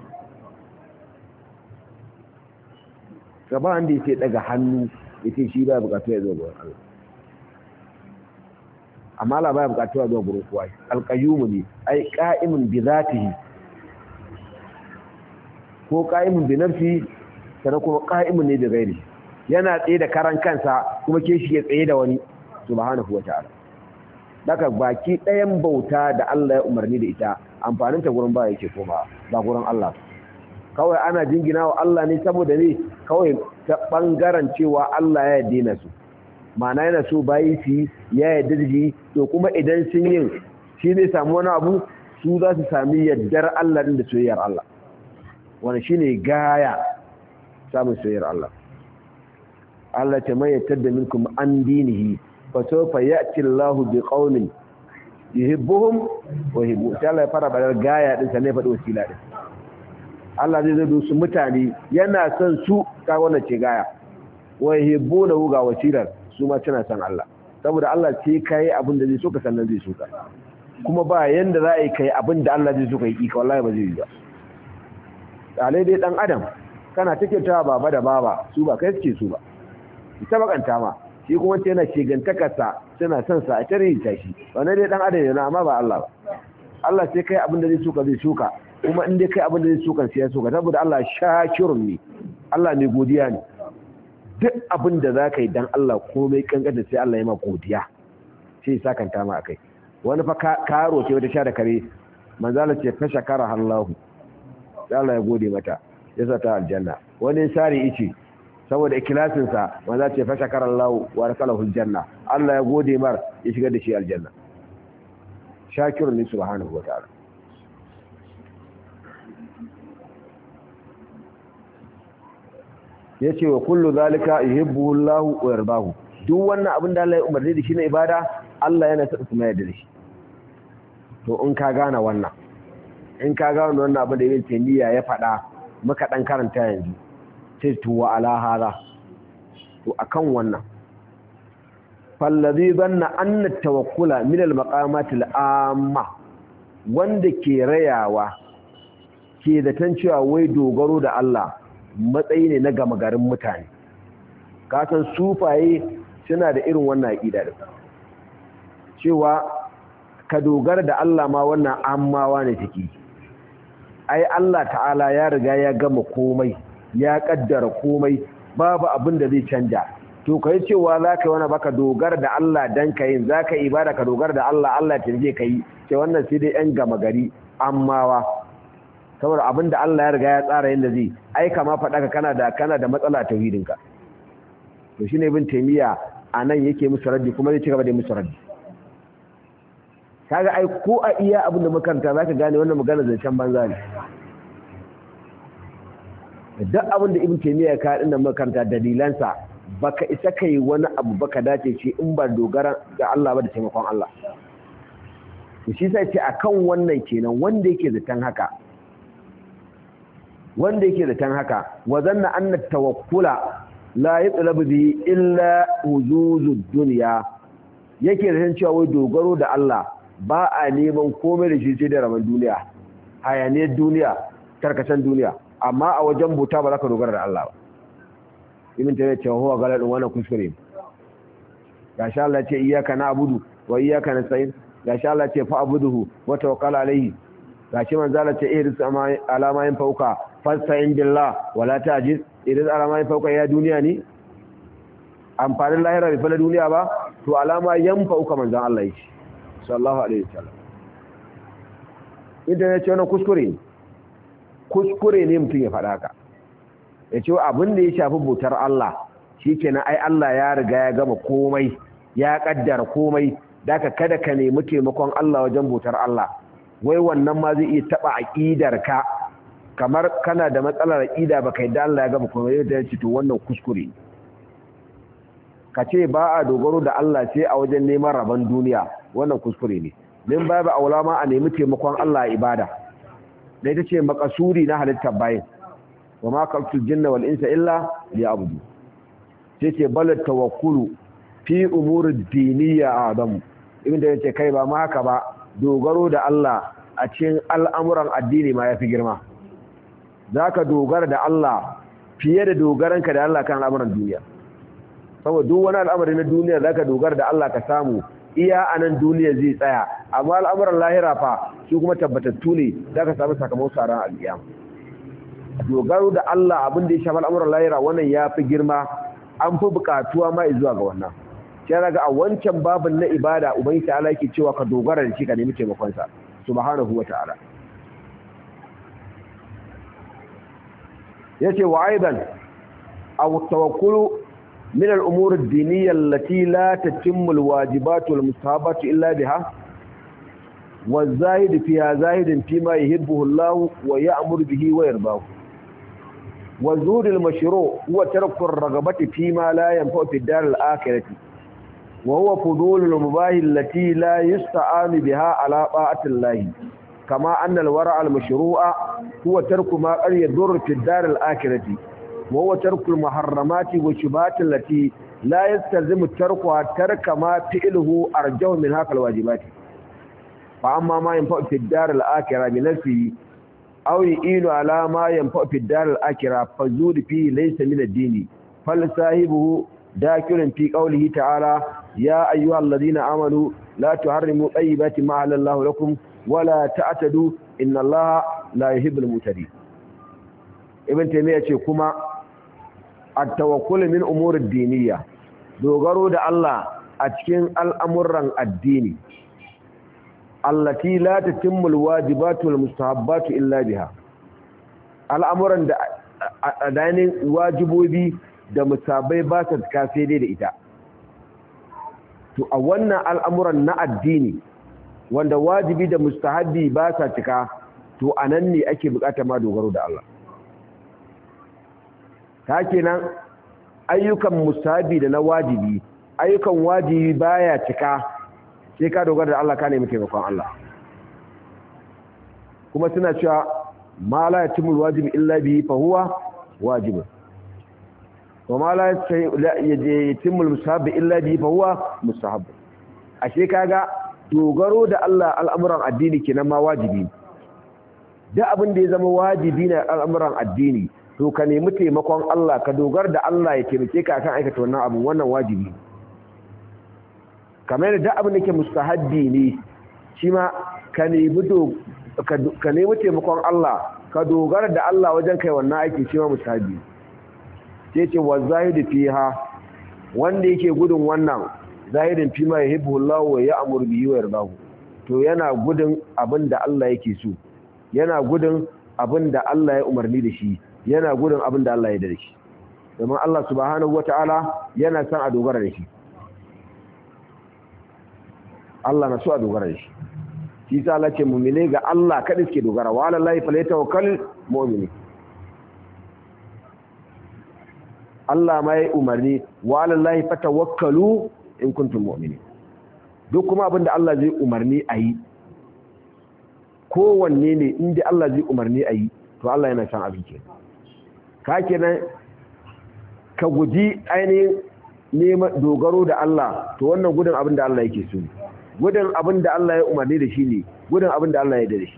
gaba wanda yake daga hannu yace shi ba bukatu ya zo gurin Allah amma Allah ba bukatu ya zo gurin kowa alqayyum ne ai qa'imun bi zatihi ko qa'imun bi nafsi sai kuma qa'imun ne da gairi yana tsaye da karan kansa kuma ke shi ya tsaye da wani subhanahu wataala daga baki ɗayan bauta da Allah ya umarni da ita amfanin ta gurin ba yake koma ba gurin Allah kawai ana jingina wa Allah ne saboda ne kawai ta bangaren cewa Allah ya yarda su ma'ana yana so bayi su ya yarda da shi to kuma idan sun yin shi ne samu wani abu su za su sami yardar Allah din da soyayyar Allah wani shine gaya samun soyayyar Allah Allah ta mai yattadda minkum an dinihi fa sawfa ya'ti Allahu bi qaumin yuhibbuhum wa yuhibbu sai Allah ya fara bayar gaya din sai ne faɗi wasila din Allah zai zo su mutane yana son su ka wannan ce gaya wa yuhibbuna ga wasilar su ma tana son Allah saboda Allah sai kai abin da zai so ka sannan zai so ka kuma ba yanda za a yi kai abin da Allah zai so ka yi ka wallahi ba zai yi ba dalai dai dan adam kana take ta baba da baba su ba kai suke su ba ita bakanta ma shi kuma ce yana shigantakarsa suna son sa a tare ta shi wannan dai dan adam yana amma ba Allah ba Allah sai kai abin da zai so ka zai so ka kuma in dai kai abin da zai so ka sai ya so ka saboda Allah shakirun ne Allah mai godiya ne duk abin da za ka yi don Allah komai kankanta sai Allah ya ma godiya sai ya sakanta ma akai wani fa karo ce wata sha da kare manzala ce fa shakara Allahu sai Allah ya gode mata ya sa ta aljanna wani sari ice saboda ikilasin sa manzala ce fa shakara Allahu wa rakalahu aljanna Allah ya gode mar ya shigar da shi aljanna shakirun ne subhanahu wa ta'ala yace wa kullu zalika yuhibbu Allahu wa yardahu duk wannan abin da Allah ya umarni da shi na ibada Allah yana sa su mai da shi to in ka gane wannan in ka gane wannan abin da Ibn Taymiyyah ya faɗa muka dan karanta yanzu sai to wa ala hada to akan wannan fallazi zanna anna tawakkula min al-maqamat al-amma wanda ke rayawa ke da tancewa wai dogaro da Allah matsayi ne na gama garin mutane kasan sufaye suna da irin wannan aƙida da cewa ka dogara da Allah ma wannan ammawa ne take ai Allah ta'ala ya riga ya gama komai ya kaddara komai babu abin da zai canja to kai cewa zaka yi wani baka dogara da Allah dan kai zaka ibada ka dogara da Allah Allah ya tinje kai ce wannan sai dai yan gama gari ammawa saboda abinda Allah ya riga ya tsara yanda zai ai kama faɗa ka kana da kana da matsala tauhidinka to shine Ibn Taymiyyah anan yake musu raddi kuma zai ci gaba da musu raddi kaga ai ko a iya abinda makaranta zaka gane wannan magana zancen banza ne duk abinda Ibn Taymiyyah ka dinda makaranta dalilansa baka isa kai wani abu baka dace shi in ba dogara ga Allah ba da taimakon Allah to shi sai ce akan wannan kenan wanda yake zaton haka wanda yake da tan haka wa zanna anna tawakkula la yatlabu bi illa wuzuzud dunya yake da tan cewa wai dogaro da Allah ba a neman komai da shi sai da raman duniya hayaniyar duniya tarkacen duniya amma a wajen buta ba za ka dogara da Allah ba ibn tayyib cewa huwa galadun wannan kuskure gashi Allah ce iyyaka na'budu wa iyyaka nasta'in gashi Allah ce fa abuduhu wa tawakkal alayhi gashi manzala ce iris alama yin fauka fasta'in billah wala ta'jiz iris alama yin fauka ya duniya ne amfanin lahira bai fara duniya ba to alama yan fauka manzan Allah yake sallallahu alaihi wasallam idan ya ce wannan kuskure ne kuskure ne mutum ya faɗa haka ya ce abin da ya shafi bautar Allah shikenan ai Allah ya riga ya gama komai ya kaddara komai daka kada ka nemi taimakon Allah wajen bautar Allah wai wannan ma zai iya taba aqidar ka kamar kana da matsalar aqida baka yadda Allah ya gama komai da ya ce to wannan kuskure ka ce ba a dogaro da Allah sai a wajen neman rabon duniya wannan kuskure ne din babu aula ma a nemi taimakon Allah a ibada da ita ce makasuri na halittar bayin wa ma khalaqtul jinna wal insa illa liya'budu sai ce bal tawakkulu fi umurid diniyya adamu ibn da yace kai ba ma haka ba dogaro da Allah a cikin al'amuran addini ma yafi girma zaka dogara da Allah fiye da dogaranka da Allah kan al'amuran duniya saboda duk wani al'amari na duniya zaka dogara da Allah ka samu iya anan duniya zai tsaya amma al'amuran lahira fa su kuma tabbatattu ne zaka samu sakamakon saran al'iyam dogaro da Allah abin da ya shafi al'amuran lahira wannan yafi girma an fi bukatuwa ma zuwa ga wannan sai daga a wancan babin na ibada ubangi ta'ala yake cewa ka dogara da shi ka nemi taimakon sa subhanahu wata'ala yace wa aidan aw tawakkulu min al-umur ad-diniyya allati la tatimmu al-wajibat wal-mustahabat illa biha wa-zahid fiha zahidun fima yuhibbuhu Allah wa ya'muru bihi wa yardahu wa-zuhud al-mashru' huwa tarku ar-raghabati fima la yanfa'u fi ad-dar al-akhirati wa huwa fudulul mubahi allati la yusta'anu biha ala ta'atillahi kama anna al-wara' al-mashru'a huwa tarku ma qad yadur fi ad-dar al-akhirati wa huwa tarku al-muharramati wa shubahati allati la yastalzimu tarkuha tarka ma fi'luhu arjahu min hakal wajibati fa amma ma yanfa'u fi ad-dar al-akhirah bi nafsihi aw yu'inu ala ma yanfa'u fi ad-dar al-akhirah fazud fi laysa min ad-din fal sahibuhu dakirun fi qawlihi ta'ala ya ayyuhalladhina amanu la tuharrimu tayyibati ma halallahu lakum wa la ta'tadu inna allaha la yuhibbul mutadin. Ibn Taymiyyah ce kuma at-tawakkul min umuri ad-diniyya, dogaro da Allah a cikin al'amuran addini allati la tatimmu al-wajibatu wal mustahabbatu illa biha, al'amuran da adanin wajibobi da musabai ba su kafe dai da ita. To a wannan al'amuran na addini wanda wajibi da mustahabbi ba sa cika, to anan ne ake bukata ma dogaro da Allah. Ta kenan ayyukan mustahabbi da na wajibi, ayyukan wajibi baya cika sai ka dogara da Allah, ka nemi taimakon Allah. Kuma suna cewa ma la yatimul wajibi illa bihi fa huwa wajibun wa ma la yatimul mustahab illa bihi fa huwa mustahab. Ashe kaga dogaro da Allah al'amuran addini kenan ma wajibi. Duk abin da ya zama wajibi ne al'amuran addini, to ka nemi taimakon Allah, ka dogara da Allah ya taimake ka kan aikata wannan abu, wannan wajibi. Kamar da duk abin da ke mustahabbi ne, shi ma ka nemi do ka nemi taimakon Allah, ka dogara da Allah wajen kai wannan aiki, shi ma mustahabbi. Sai ce wa zahidu fiha, wanda yake gudun wannan zahidin fi ma yuhibbu Allah wa ya'muru bihi wa yardahu, to yana gudun abinda Allah yake so, yana gudun abinda Allah ya umarni da shi, yana gudun abinda Allah ya yarda da shi. Domin Allah subhanahu wata'ala yana son a dogara da shi. Allah na so a dogara da shi. Shi sa Allah ce mu'mine ga Allah kada suke dogara, wa alallahi falyatawakkal mu'mini. Allah ma ya umarni wa alallahi fatawakkalu in kuntum mu'minin. Duk kuma abinda Allah zai umarni ayi, kowanne ne inda Allah zai umarni ayi, to Allah yana san abin ke. Ka kenan ka guji ainihin neman dogaro da Allah, to wannan gudun abin da Allah yake so, gudun abin da Allah ya umarni da shi ne, gudun abin da Allah ya da shi.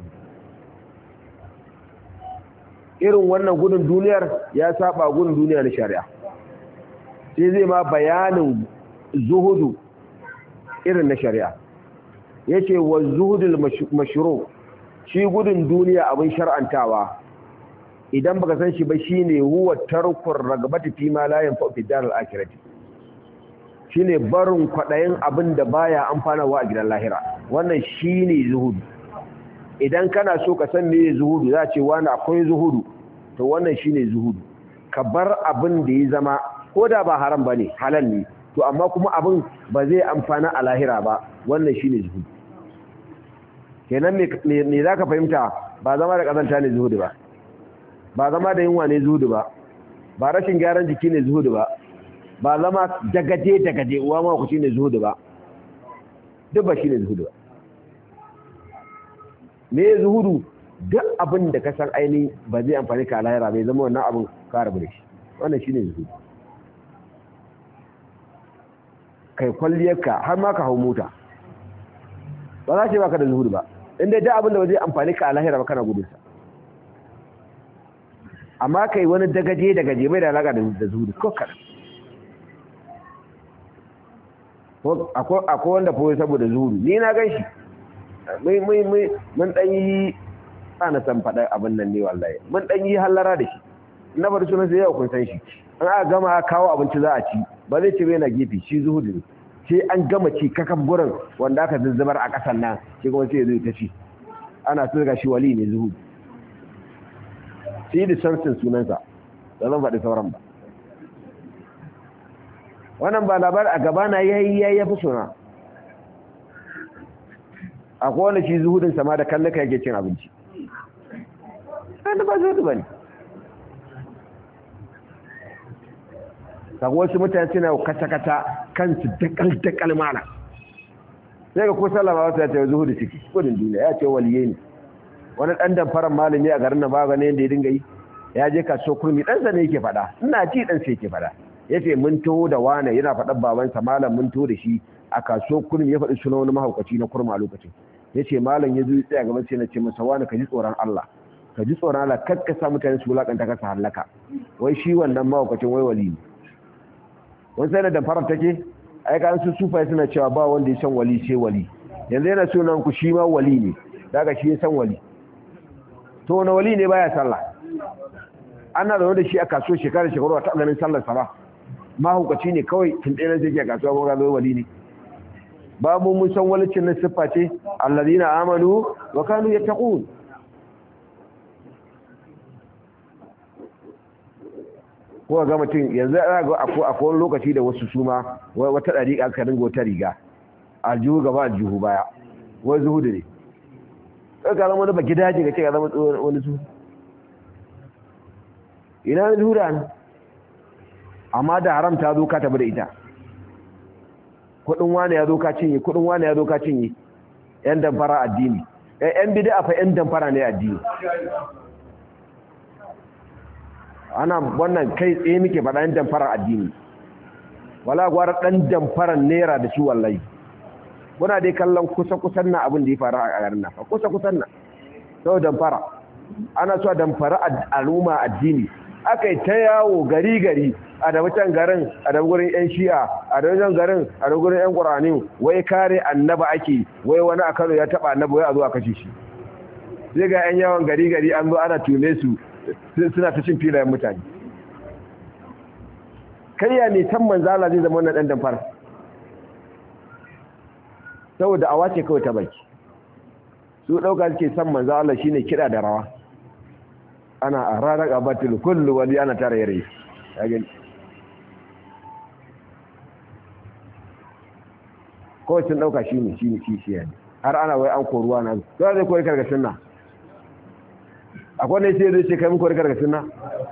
Irin wannan gudun duniyar ya saba gudun duniya na shari'a. Sai zai ma bayanin zuhudu irin na shari'a. Yace wa zuhudul mashru', shi gudun duniya abin shar'antawa, idan baka san shi ba shine huwa tarkur ragabati fi ma la yanfa'u fi dar al-akhirati, shine barin kwadayin abin da baya amfanawa a gidan lahira. Wannan shine zuhudu. Idan kana so ka san meye zuhudu, za ce wani akwai zuhudu, to wannan shine zuhudu. Ka bar abin da ya zama ko da ba haram bane, halal ne, to amma kuma abin ba zai amfana a lahira ba, wannan shine zuhudu. Kenan me me zaka fahimta? Ba zama da kazanta ne zuhudu ba, ba zama da yunwa ne zuhudu ba, ba rashin gyaran jiki ne zuhudu ba, ba zama dagaje dagaje uwa ma ku shine zuhudu ba. Duk ba shine zuhudu ba. Me zuhudu? Duk abin da ka san aini ba zai amfani ka lahira bai zama wannan abin ka rabu da shi, wannan shine zuhudu. Kai kwalliyarka har ma ka hau mota, ba za ce baka da zuhudu ba, inda duk abin da ba zai amfani ka lahira ba kana gudunsa. Amma kai wani dagaje dagaje bai da alaka da zuhudu ko kaɗan. Akwai wanda foyi saboda zuhudu, ni na gan shi mun ɗan yi ana san faɗa abin nan ne wallahi, mun ɗan yi hallara da shi, na bari sunan sai yau kun san shi. An aka gama kawo abinci za a ci, ba zai ce bai na gefe, shi zuhudu ne. Sai an gama ci kakan gurin wanda aka zuzzubar a ƙasan nan, shi kuma sai ya zo ta ci. Ana so ga shi wali ne zuhudu. Sai da sansin sunansa, da zan faɗi sauran ba. Wannan ba labar a gaba na yayi yayi ya fi suna. Akwai wanda shi zuhudin sama da kallaka yake cin abinci. Wanda ba zuhudu ba ne. kaga wasu mutane suna kata-kata kansu dakal-dakal mana sai ga ko sallama wasu ya ce zuhudu ciki gudun duniya ya ce waliye ne wani ɗan damfaran malami a garin nan ba ga ne yadda ya dinga yi ya je kaso kurmi ɗansa ne yake faɗa ina ji ɗansa yake faɗa ya ce mun taho da wane yana faɗan babansa malam mun taho da shi a kaso kurmi ya faɗi suna wani mahaukaci na kurma a lokacin ya ce malam ya zo ya tsaya gaban sai na ce masa wani ka ji tsoron Allah ka ji tsoron Allah kar ka sa mutane su wulaƙanta ka sa hallaka wai shi wannan mahaukacin wai wali ne wani sai da damfarar take ai ka su sufai suna cewa ba wanda ya san wali sai wali yanzu yana so nan ku shi ma wali ne daga shi ya san wali to wani wali ne baya sallah ana da wanda shi a kasuwa shekara shekaru ta ganin sallar sa ba mahaukaci ne kawai tun ɗaya zai ke kasuwa ko ga wali ne babu mun san walicin na siffa ce alladina amanu wa kanu yattaqun ko ga mutum yanzu ana ga akwai wani lokaci da wasu suma wata dariƙa aka dinga wata riga aljihu gaba aljihu baya wai zuhudu ne kai ka zama wani baki daji ga ce ka zama wani su ina ne zuhuda ne amma da haram ta zo ka tabi da ita kudin wani ya zo ka cinye kudin wani ya zo ka cinye yan damfara addini yan bid'a fa yan damfara ne addini ana wannan kai tsaye muke faɗa yan damfara addini wala gwara dan damfaran naira da shi wallahi muna dai kallon kusa kusan na abin da ya faru a garin nan kusa kusan na sau damfara ana so damfara al'umma addini aka yi ta yawo gari gari a da wancan garin a da gurin yan shi'a a da wancan garin a da gurin yan qur'ani wai kare annaba ake wai wani a Kano ya taba annaba wai a zo a kashe shi sai ga yan yawon gari gari an zo ana tume su suna ta cin filayen mutane kariya ne san manzala zai zama wannan dan damfara saboda awa ce kawai ta baki su dauka suke san manzala shine kida da rawa ana a ranar abatul kullu wali ana tare yare ya gani kawai sun dauka shine shine shi ne har ana wai an koruwa na to zai koyi karkashin na akwai ne sai zai ce kai mun koyi karkashin na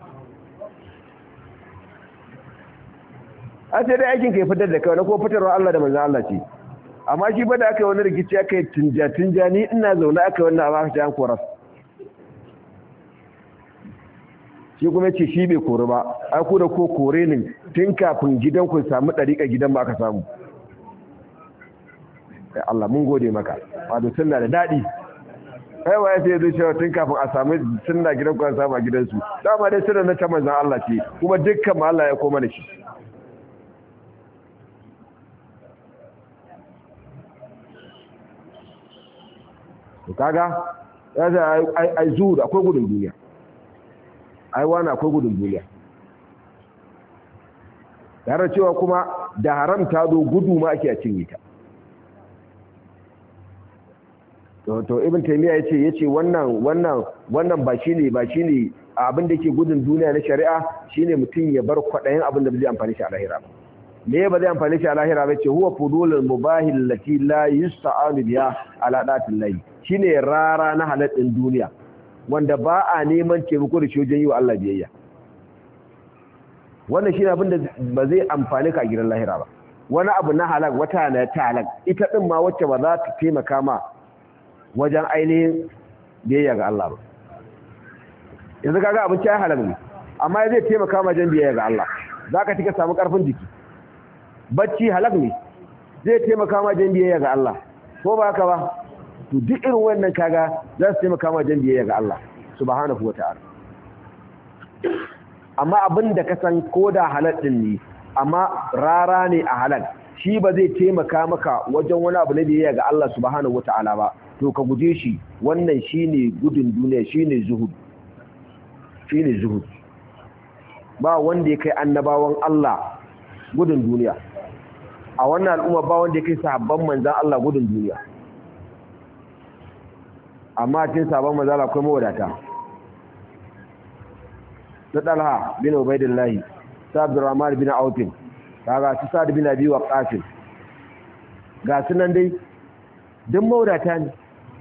a sai dai aikin ka ya fitar da kai na ko fitarwa Allah da manzon Allah ce amma shi ba da aka yi wani rikici aka yi tunja tunja ni ina zaune aka yi wannan abu aka ce an koras shi kuma ce shi bai kori ba ai ku da ko kore ne tun kafin gidan ku samu dariƙa gidan ba aka samu sai Allah mun gode maka wato sunna da dadi kai waye sai zai cewa tun kafin a samu sunna gidan ku samu a gidansu dama dai sunna na ta manzon Allah ce kuma dukkan mu Allah ya koma da shi to kaga ya zai ai ai zuwa akwai gudun duniya ai wani akwai gudun duniya tare cewa kuma da haram ta zo gudu ma ake a cinye ta to to ibn taymiya yace yace wannan wannan wannan ba shine ba shine abin da yake gudun duniya na shari'a shine mutum ya bar kwadayin abin da zai amfani shi a lahira ba me ba zai amfani shi a lahira ba ce huwa fudulul mubahil lati la yusta'anu biha ala datil lahi shine rara na haladdin duniya wanda ba a neman taimako da shi wajen yi wa Allah biyayya wannan shi ne abin da ba zai amfani ka a gidan lahira ba wani abu na halak wata na ta halak ita din ma wacce ba za ta taimaka ma wajen ainihin biyayya ga Allah ba yanzu kaga abinci ya halak ne amma zai taimaka ma wajen biyayya ga Allah zaka tika samu karfin jiki bacci halak ne zai taimaka ma wajen biyayya ga Allah ko ba haka ba to duk irin wannan kaga za su taimaka ma wajen biyayya ga Allah subhanahu wata'ala amma abin da ka san koda halal din ne amma rara ne a halal shi ba zai taimaka maka wajen wani abu na biyayya ga Allah subhanahu wata'ala ba to ka guje shi wannan shine gudun duniya shine zuhud shine zuhud ba wanda ya kai annabawan Allah gudun duniya a wannan al'umma ba wanda ya kai sahabban manzon Allah gudun duniya amma cikin sabon mazala akwai mawadata ta Talha bin Ubaidillahi ta Abdurrahman bin Auf kaga su Sa'd bin Abi Waqqas ga sunan dai duk mawadata ne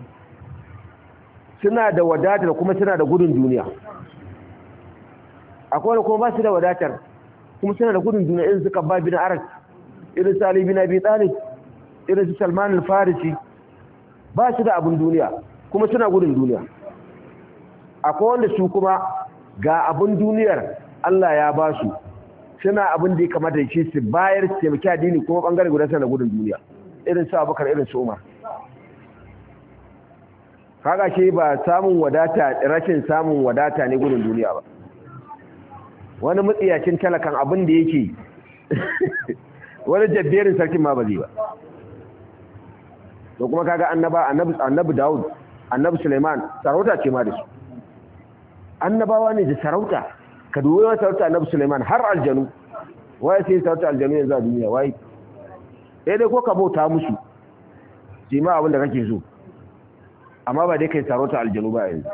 suna da wadatar kuma suna da gudun duniya akwai wanda kuma ba su da wadatar kuma suna da gudun duniya irin su Kabab bin Arak, irin su Ali bin Abi Talib, irin su Salman al-Farisi, ba su da abin duniya kuma suna gudun duniya. Akwai wanda su kuma ga abin duniyar Allah ya ba su, suna abin da ya kamata shi su bayar su taimaki addini kuma bangare guda suna da gudun duniya, irin su Abubakar, irin su Umar. Kaga shi ba samun wadata, rashin samun wadata ne gudun duniya ba. Wani mutsiyacin talakan abin da yake wani jabberin sarkin ma ba zai ba. To kuma kaga annaba annabi annabi Dawud, annabi Sulaiman sarauta ce ma da su. Annabawa ne da sarauta. Ka dubi wani sarauta annabi Sulaiman har aljanu. Wai sai sarauta aljanu yanzu a duniya wai. Sai dai ko ka bauta musu. Shi ma abin da kake so. Amma ba dai kai sarauta aljanu ba yanzu.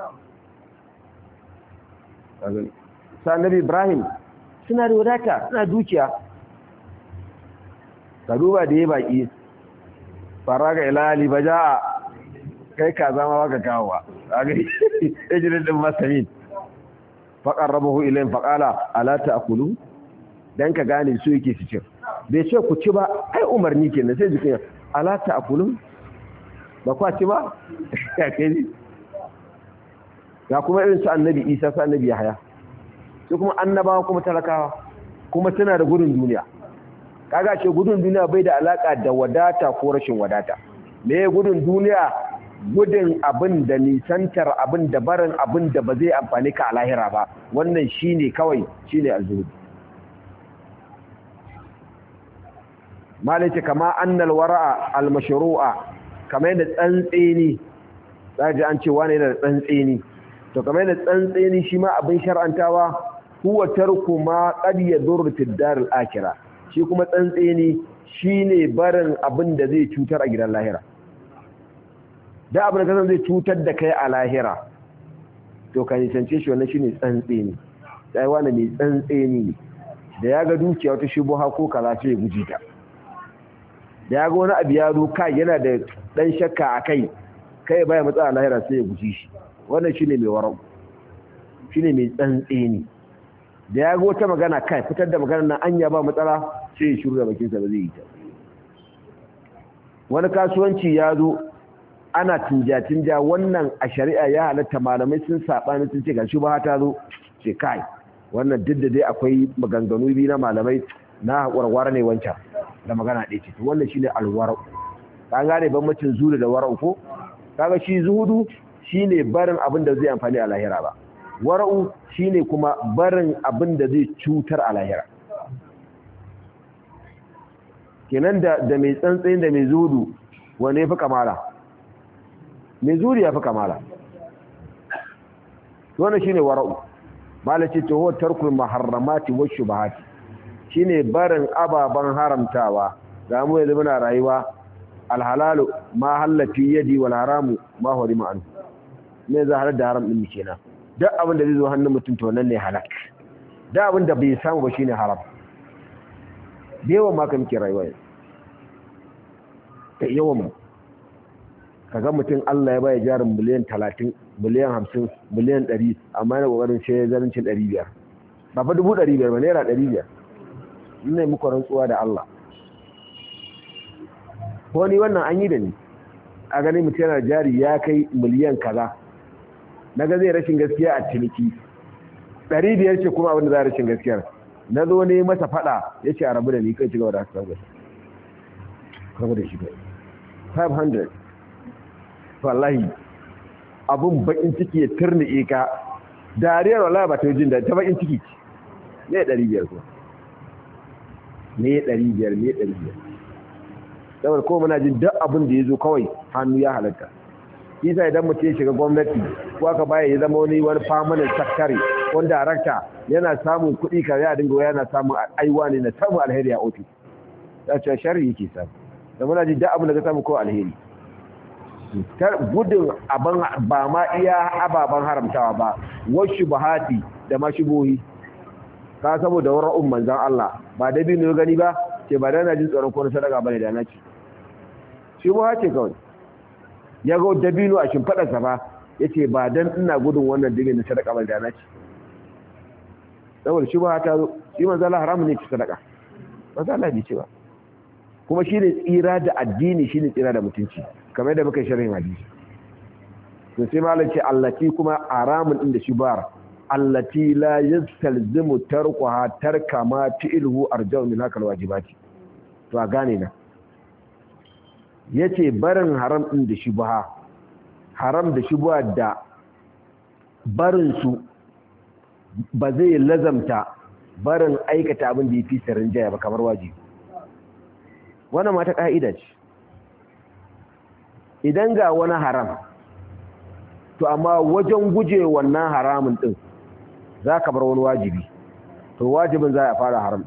Sa annabi Ibrahim suna da wadata, suna dukiya. Ka duba da ya baki faraga ila ali baja kai ka zama baka kawowa. Kaga ejirin din masamin. Faqarrabahu ilayhim faqala ala ta'kulu, dan ka gane su yake su ci. Bai ce ku ci ba, ai umarni kenan sai jikin ala ta'kulu. Ba kwa ci ba? Ya kai. Ya kuma irin su annabi Isa, su annabi Yahya. Su kuma annabawa kuma talakawa, kuma tana da gudun duniya. Kaga ce gudun duniya bai da alaka da wadata ko rashin wadata. Me gudun duniya? Gudun abin da nisantar abin da barin abin da ba zai amfani ka a lahira ba. Wannan shine kawai shine alzuhud. Malai ce kama annal wara'a al-mashru'a, kamar yadda tsantseni, zaji an ce wani yana da tsantseni. To kamar yadda tsantseni shi ma abin shar'antawa, huwa tarku ma qad yadur fi dar al-akhirah. Shi kuma tsantseni shine barin abin da zai cutar a gidan lahira. Da abin da zai cutar da kai a lahira, to ka nisance shi, wannan shine tsantseni. Sai wani mai tsantseni ne. Da ya ga dukiya wata shubuha ko kaza sai ya guji ta. Da ya ga wani abu ya zo kai yana da dan shakka a kai, kai baya matsala lahira sai ya guji shi. Wannan shine mai warau, shine mai tsantseni. Da ya ga wata magana kai fitar da magana nan anya ba matsala sai ya shiru da bakin sa ba zai yi ta. Wani kasuwanci ya zo ana tinja-tinja, wannan a shari'a ya halatta, malamai sun sabani sun ce ga shi ba ta zo ce kai wannan duk da dai akwai maganganu biyu na malamai na warware ne wancan da magana ɗaya ce. Wannan shine alwarau. Ka gane bambancin zuhudu da warau ko? Kaga shi zuhudu shine barin abin da zai amfani a lahira ba. Warau shine kuma barin abin da zai cutar a lahira. Kenan da da mai tsantsayin da mai zuhudu wane yafi kamala? Mai zuhudu yafi kamala. Wannan shine warau. Malaci to huwa tarkul muharramati wa shubahati. Shine barin ababan haramtawa. Ga mu yanzu muna rayuwa alhalalu ma halati yadi wal haramu ma hurima an. Me za halar da haram din kenan. Duk abin da zai zo hannun mutum to nan ne halak. Duk abin da bai samu ba shine haram. Da yawan ma kan muke rayuwa yanzu. Da yawan mu. Kaga mutum Allah ya baya jarin miliyan talatin, miliyan hamsin, miliyan ɗari, amma yana kokarin sai zarancin ɗari biyar. Ba fa dubu ɗari biyar ba, naira ɗari biyar. Ina yi muku rantsuwa da Allah. Ko ni wannan an yi da ni. A ganin mutum yana jari ya kai miliyan kaza. Naga zai rashin gaskiya a ciniki. Ɗari biyar ce kuma abin da za a rashin gaskiyar. Na zo ne masa faɗa ya ce a rabu da ni kai ci gaba da haka gaba. Rabu da shi kai. five hundred. Wallahi abun bakin ciki ya turnike ka. Dariyar wallahi ba ta jin da ta bakin ciki. Ne ɗari biyar ko. Ne ɗari biyar, ne ɗari biyar. Saboda ko muna jin duk abin da ya zo kawai hannu ya halatta. Isa idan mutum ya shiga gwamnati ko aka baya ya zama wani wani permanent secretary ko director yana samun kuɗi ka ya dinga yana samun aiwa ne na samun alheri a office. Ya ce sharri yake samu. Da muna jin duk abin da ka samu ko alheri. Gudun abin ba ma iya ababen haramtawa ba, wasu bahati da mashibohi. Ka saboda wara'un manzan Allah ba da biyu ne gani ba, ce ba da na jin tsoron kone sadaka bane da na ci. Shi ba ce kawai. Ya ga dabino a shimfadarsa ba, ya ce ba don ina gudun wannan dinin na sadaka bane da na ci. saboda shubha ta zo shi manzo Allah haramun ne ci sadaka manzo Allah bai ce ba kuma shine tsira da addini shine tsira da mutunci kamar yadda muka sharhin hadisi to sai malam ce allati kuma haramun din da shubhar allati la yastalzimu tarkuha tarka ma fi'luhu arja'u min hakal wajibati to a gane na yace barin haram din da shubha haram da shubha da barin su ba zai lazamta barin aikata abin da yafi sarin jaya ba kamar wajibi wannan ma ta ka'ida ce idan ga wani haram to amma wajen guje wannan haramun din za ka bar wani wajibi to wajibin za a fara haram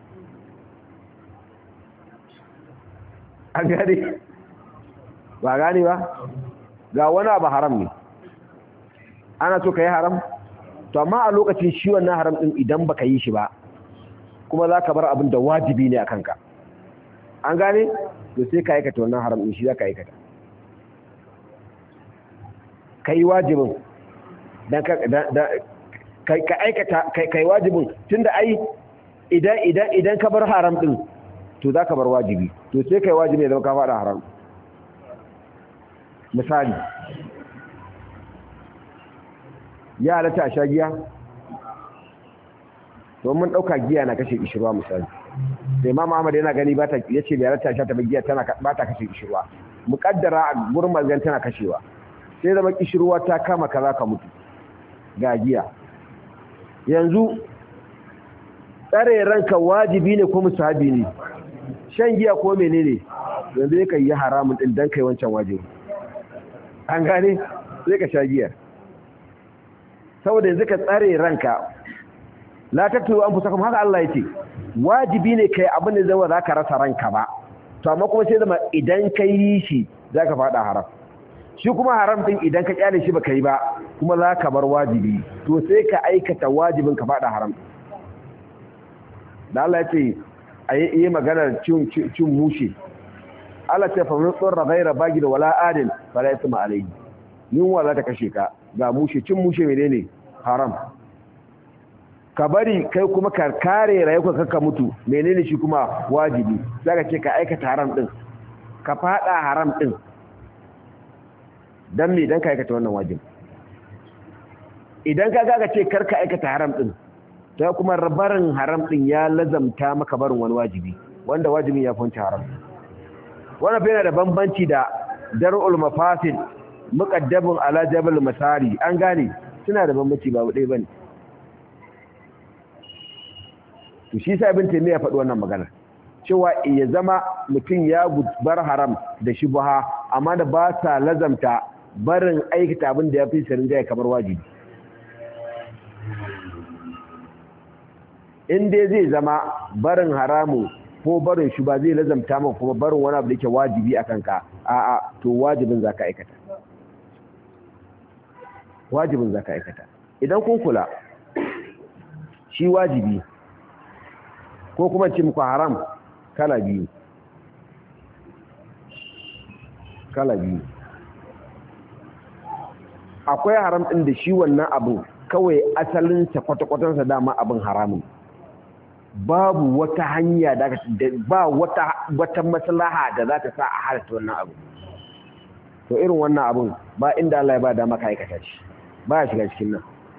an gani ba gani ba ga wani abu haram ne ana so ka yi haram to amma a lokacin shi wannan haram din idan baka yi shi ba kuma za ka bar abin da wajibi ne a kanka an gane to sai ka aikata wannan haram din shi za ka aikata ka yi wajibin ka aikata kai wajibin tunda ai idan idan idan ka bar haram din to za ka bar wajibi to sai kai wajibi da ka fada haram misali ya halatta a sha giya to mun dauka giya na kashe kishirwa misali sai Imam Ahmad yana gani ba ta yace bai halatta sha ta giya tana ba ta kashe kishirwa muqaddara a gurin mazan tana kashewa sai zama kishirwa ta kama kaza ka mutu ga giya yanzu tsare ranka wajibi ne ko musahabi ne shan giya ko menene yanzu yake yi haramun din dan kai wancan wajibi an gane sai ka sha giya saboda yanzu ka tsare ranka la tattu an fusakum haka Allah yake wajibi ne kai abin da zai za ka rasa ranka ba to amma kuma sai zama idan kai yi shi zaka fada haram shi kuma haram din idan ka kyale shi baka yi ba kuma za ka bar wajibi to sai ka aikata wajibin ka fada haram da Allah ya ce a yi maganar cin mushe Allah ce fa mun tsorra gaira bagi da wala adil fala yasma alayhi yunwa za ta kashe ka ga mushe cin mushe menene haram ka bari kai kuma ka kare rayuwa ka mutu menene shi kuma wajibi zaka ce ka aikata haram din ka fada haram din dan me dan ka aikata wannan wajibi idan ka ga ce karka aikata haram din to kuma barin haram din ya lazamta maka barin wani wajibi wanda wajibin ya funta haram wannan fa yana da bambanci da dar'ul mafasid muqaddamun ala jabal masari an gane suna da bambanci ba dai bane to shi sai ibn taymiya faɗi wannan magana cewa ya zama mutum ya bar haram da shubha amma da ba sa lazamta barin aikata abin da ya fi sarin jaya kamar wajibi in dai zai zama barin haramu ko barin shi ba zai lazamta ma kuma barin wani abu da yake wajibi a kanka a'a to wajibin za ka aikata wajibin za ka aikata idan kun kula shi wajibi ko kuma ce muku haram kala biyu kala biyu akwai haram ɗin da shi wannan abin kawai asalinsa kwata-kwatansa dama abin haramun babu wata hanya da ba wata wata maslaha da za ta sa a halatta wannan abu to irin wannan abin ba inda Allah ya ba da maka aikata shi ba ya shiga cikin nan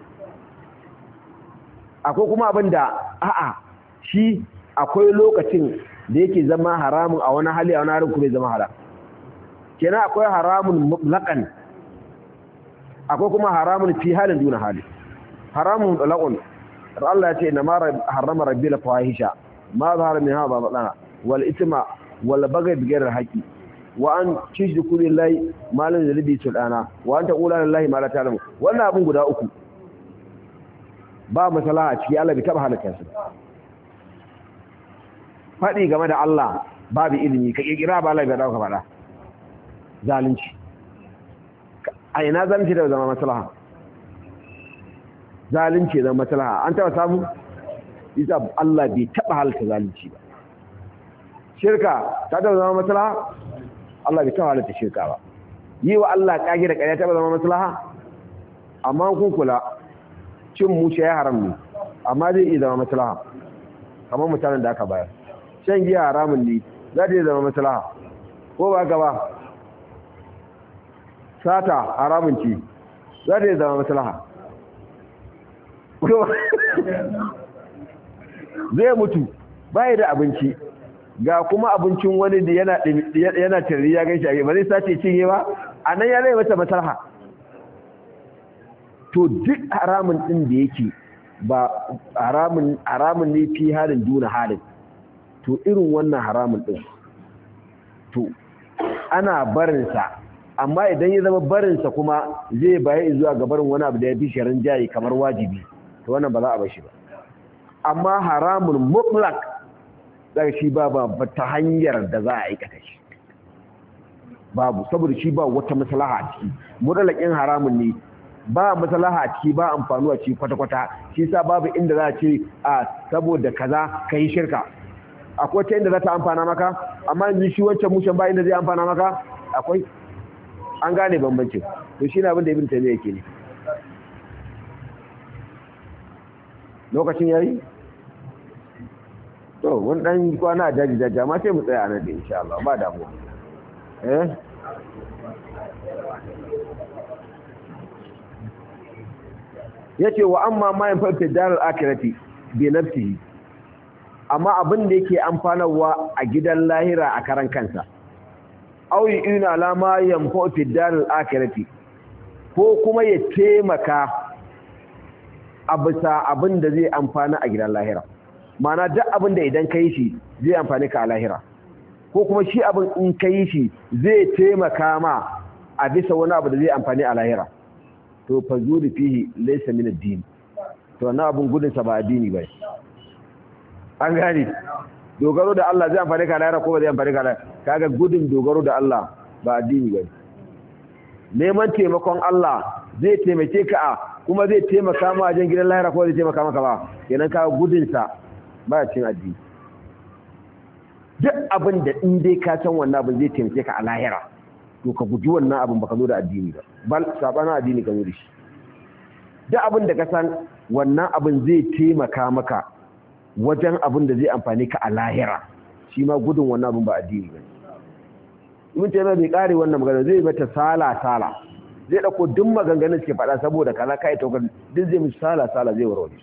akwai kuma abin da a'a shi akwai lokacin da yake zama haramun a wani hali a wani halin kuma zama haram kenan akwai haramun mutlaqan akwai kuma haramun fi halin duna hali haramun mutlaqun Allah ya ce inna ma harrama rabbi la fahisha ma zahara min hada batana wal ithma wal baghy bi ghayri haqi wa an tushriku billahi ma lam yulbi sulana wa an taqula lillahi ma la ta'lamu wannan abun guda uku ba masala a ciki Allah bai taba halaka su fadi game da Allah babu ilimi ka kirkira ba Allah bai dauka fada zalunci a ina zalunci da zama maslaha zalunci da maslaha an taba samu isa Allah bai taba halaka zalunci ba shirka ta taba zama maslaha Allah bai taba halaka shirka ba yi wa Allah kage da kare taba zama maslaha amma kun kula cin mushe ya haram ne amma zai iya zama maslaha kamar mutanen da aka bayar. Shan giya haramun ne za ta iya zama maslaha ko ba gaba. Sata haramun ce za ta iya zama maslaha. Zai mutu bai da abinci ga kuma abincin wani da yana yana tare ya gaishe a ba zai sace cinye ba a nan ya zai mata maslaha. To duk haramun din da yake ba haramun haramun ne fi halin duna halin, to irin wannan haramun din to ana barinsa, amma idan ya zama barinsa kuma zai baye zuwa ga barin wani abu da ya fi sharin jayi kamar wajibi, to wannan ba za a bar shi ba. Amma haramun mutlak daga shi ba ba ta hanyar da za a aikata shi babu, saboda shi ba wata maslaha a ciki. Mudalakin haramun ne, ba maslaha a ciki, ba amfani a ciki kwata-kwata. Shi sa babu inda za a ce a saboda kaza ka yi shirka. Akwai ta inda za ta amfana maka, amma yanzu shi wancan mushen ba inda zai amfana maka akwai. An gane bambancin. To shi ne abin da Ibn Taymiyyah yake ne. Lokacin yayi? To wani dan kwana a daji daji, amma sai mu tsaya a nan da insha Allah, ba damuwa. Eh? Yace wa amma ma yin fafi darar akirati bi nafsihi, amma abin da yake amfanarwa a gidan lahira a karan kansa. Au yi ina alama yan fafi darar akirati, ko kuma ya taimaka a bisa abin da zai amfana a gidan lahira. Mana duk abin da idan ka yi shi zai amfani ka a lahira, ko kuma shi abin in ka yi shi zai taimaka ma a bisa wani abu da zai amfani a lahira, to fa zuri fihi laysa min ad-din, to wannan abun gudun sa ba addini bai. An gani dogaro da Allah zai amfani ka a lahira ko ba zai amfani ka a lahira? Kaga gudun dogaro da Allah ba addini bai. Neman taimakon Allah zai taimake ka a kuma zai taimaka ma wajen gidan lahira ko zai taimaka maka ba, kenan ka gudun sa ba cin addini. Duk abin da in dai ka san wannan abin zai taimake ka a lahira, to ka guji wannan abin baka zo da addini ba, bal sabana addini ka zo da shi. Duk abin da ka san wannan abin zai taimaka maka wajen abin da zai amfani ka a lahira, shi ma gudun wannan abin ba addini ba. Ibn Taymiyyah bai kare wannan magana, zai mata sala sala, zai dauko duk maganganun suke faɗa saboda kaza kai to duk zai mishi sala sala zai warware.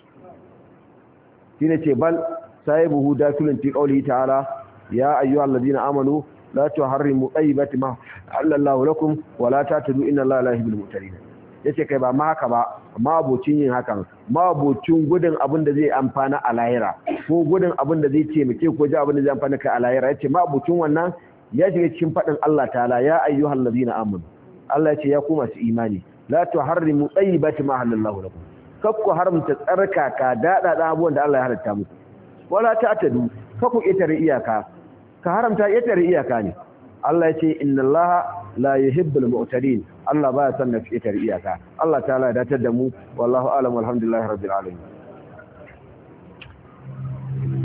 Shine ce bal sahibuhu dakilun fi qawlihi ta'ala ya ayyuhalladhina amanu la tuharrimu tayyibati ma halallahu lakum wa la ta'tadu inna allaha la yuhibbul mu'tadin. Yace kai ba ma haka ba, ma abocin yin hakan, ma abocin gudun abin da zai amfana a lahira, ko gudun abin da zai taimake ko ji abin da zai amfana kai a lahira. Yace ma abocin wannan ya shiga cikin fadin Allah ta'ala ya ayyuhalladhina amanu. Allah yace ya ku masu imani la tuharrimu tayyibati ma halallahu lakum, kakku haramta tsarkaka daɗaɗa abubuwan da Allah ya halatta muku. Wala ta'tadu, kakku ƙetare iyaka, ka haramta ƙetare iyaka ne. Allah ya ce inna Allah la yuhibbul mu'tadin, Allah baya son na ƙetare iyaka. Allah ta'ala ya datar da mu, wallahu a'lam, walhamdulillahi rabbil alamin.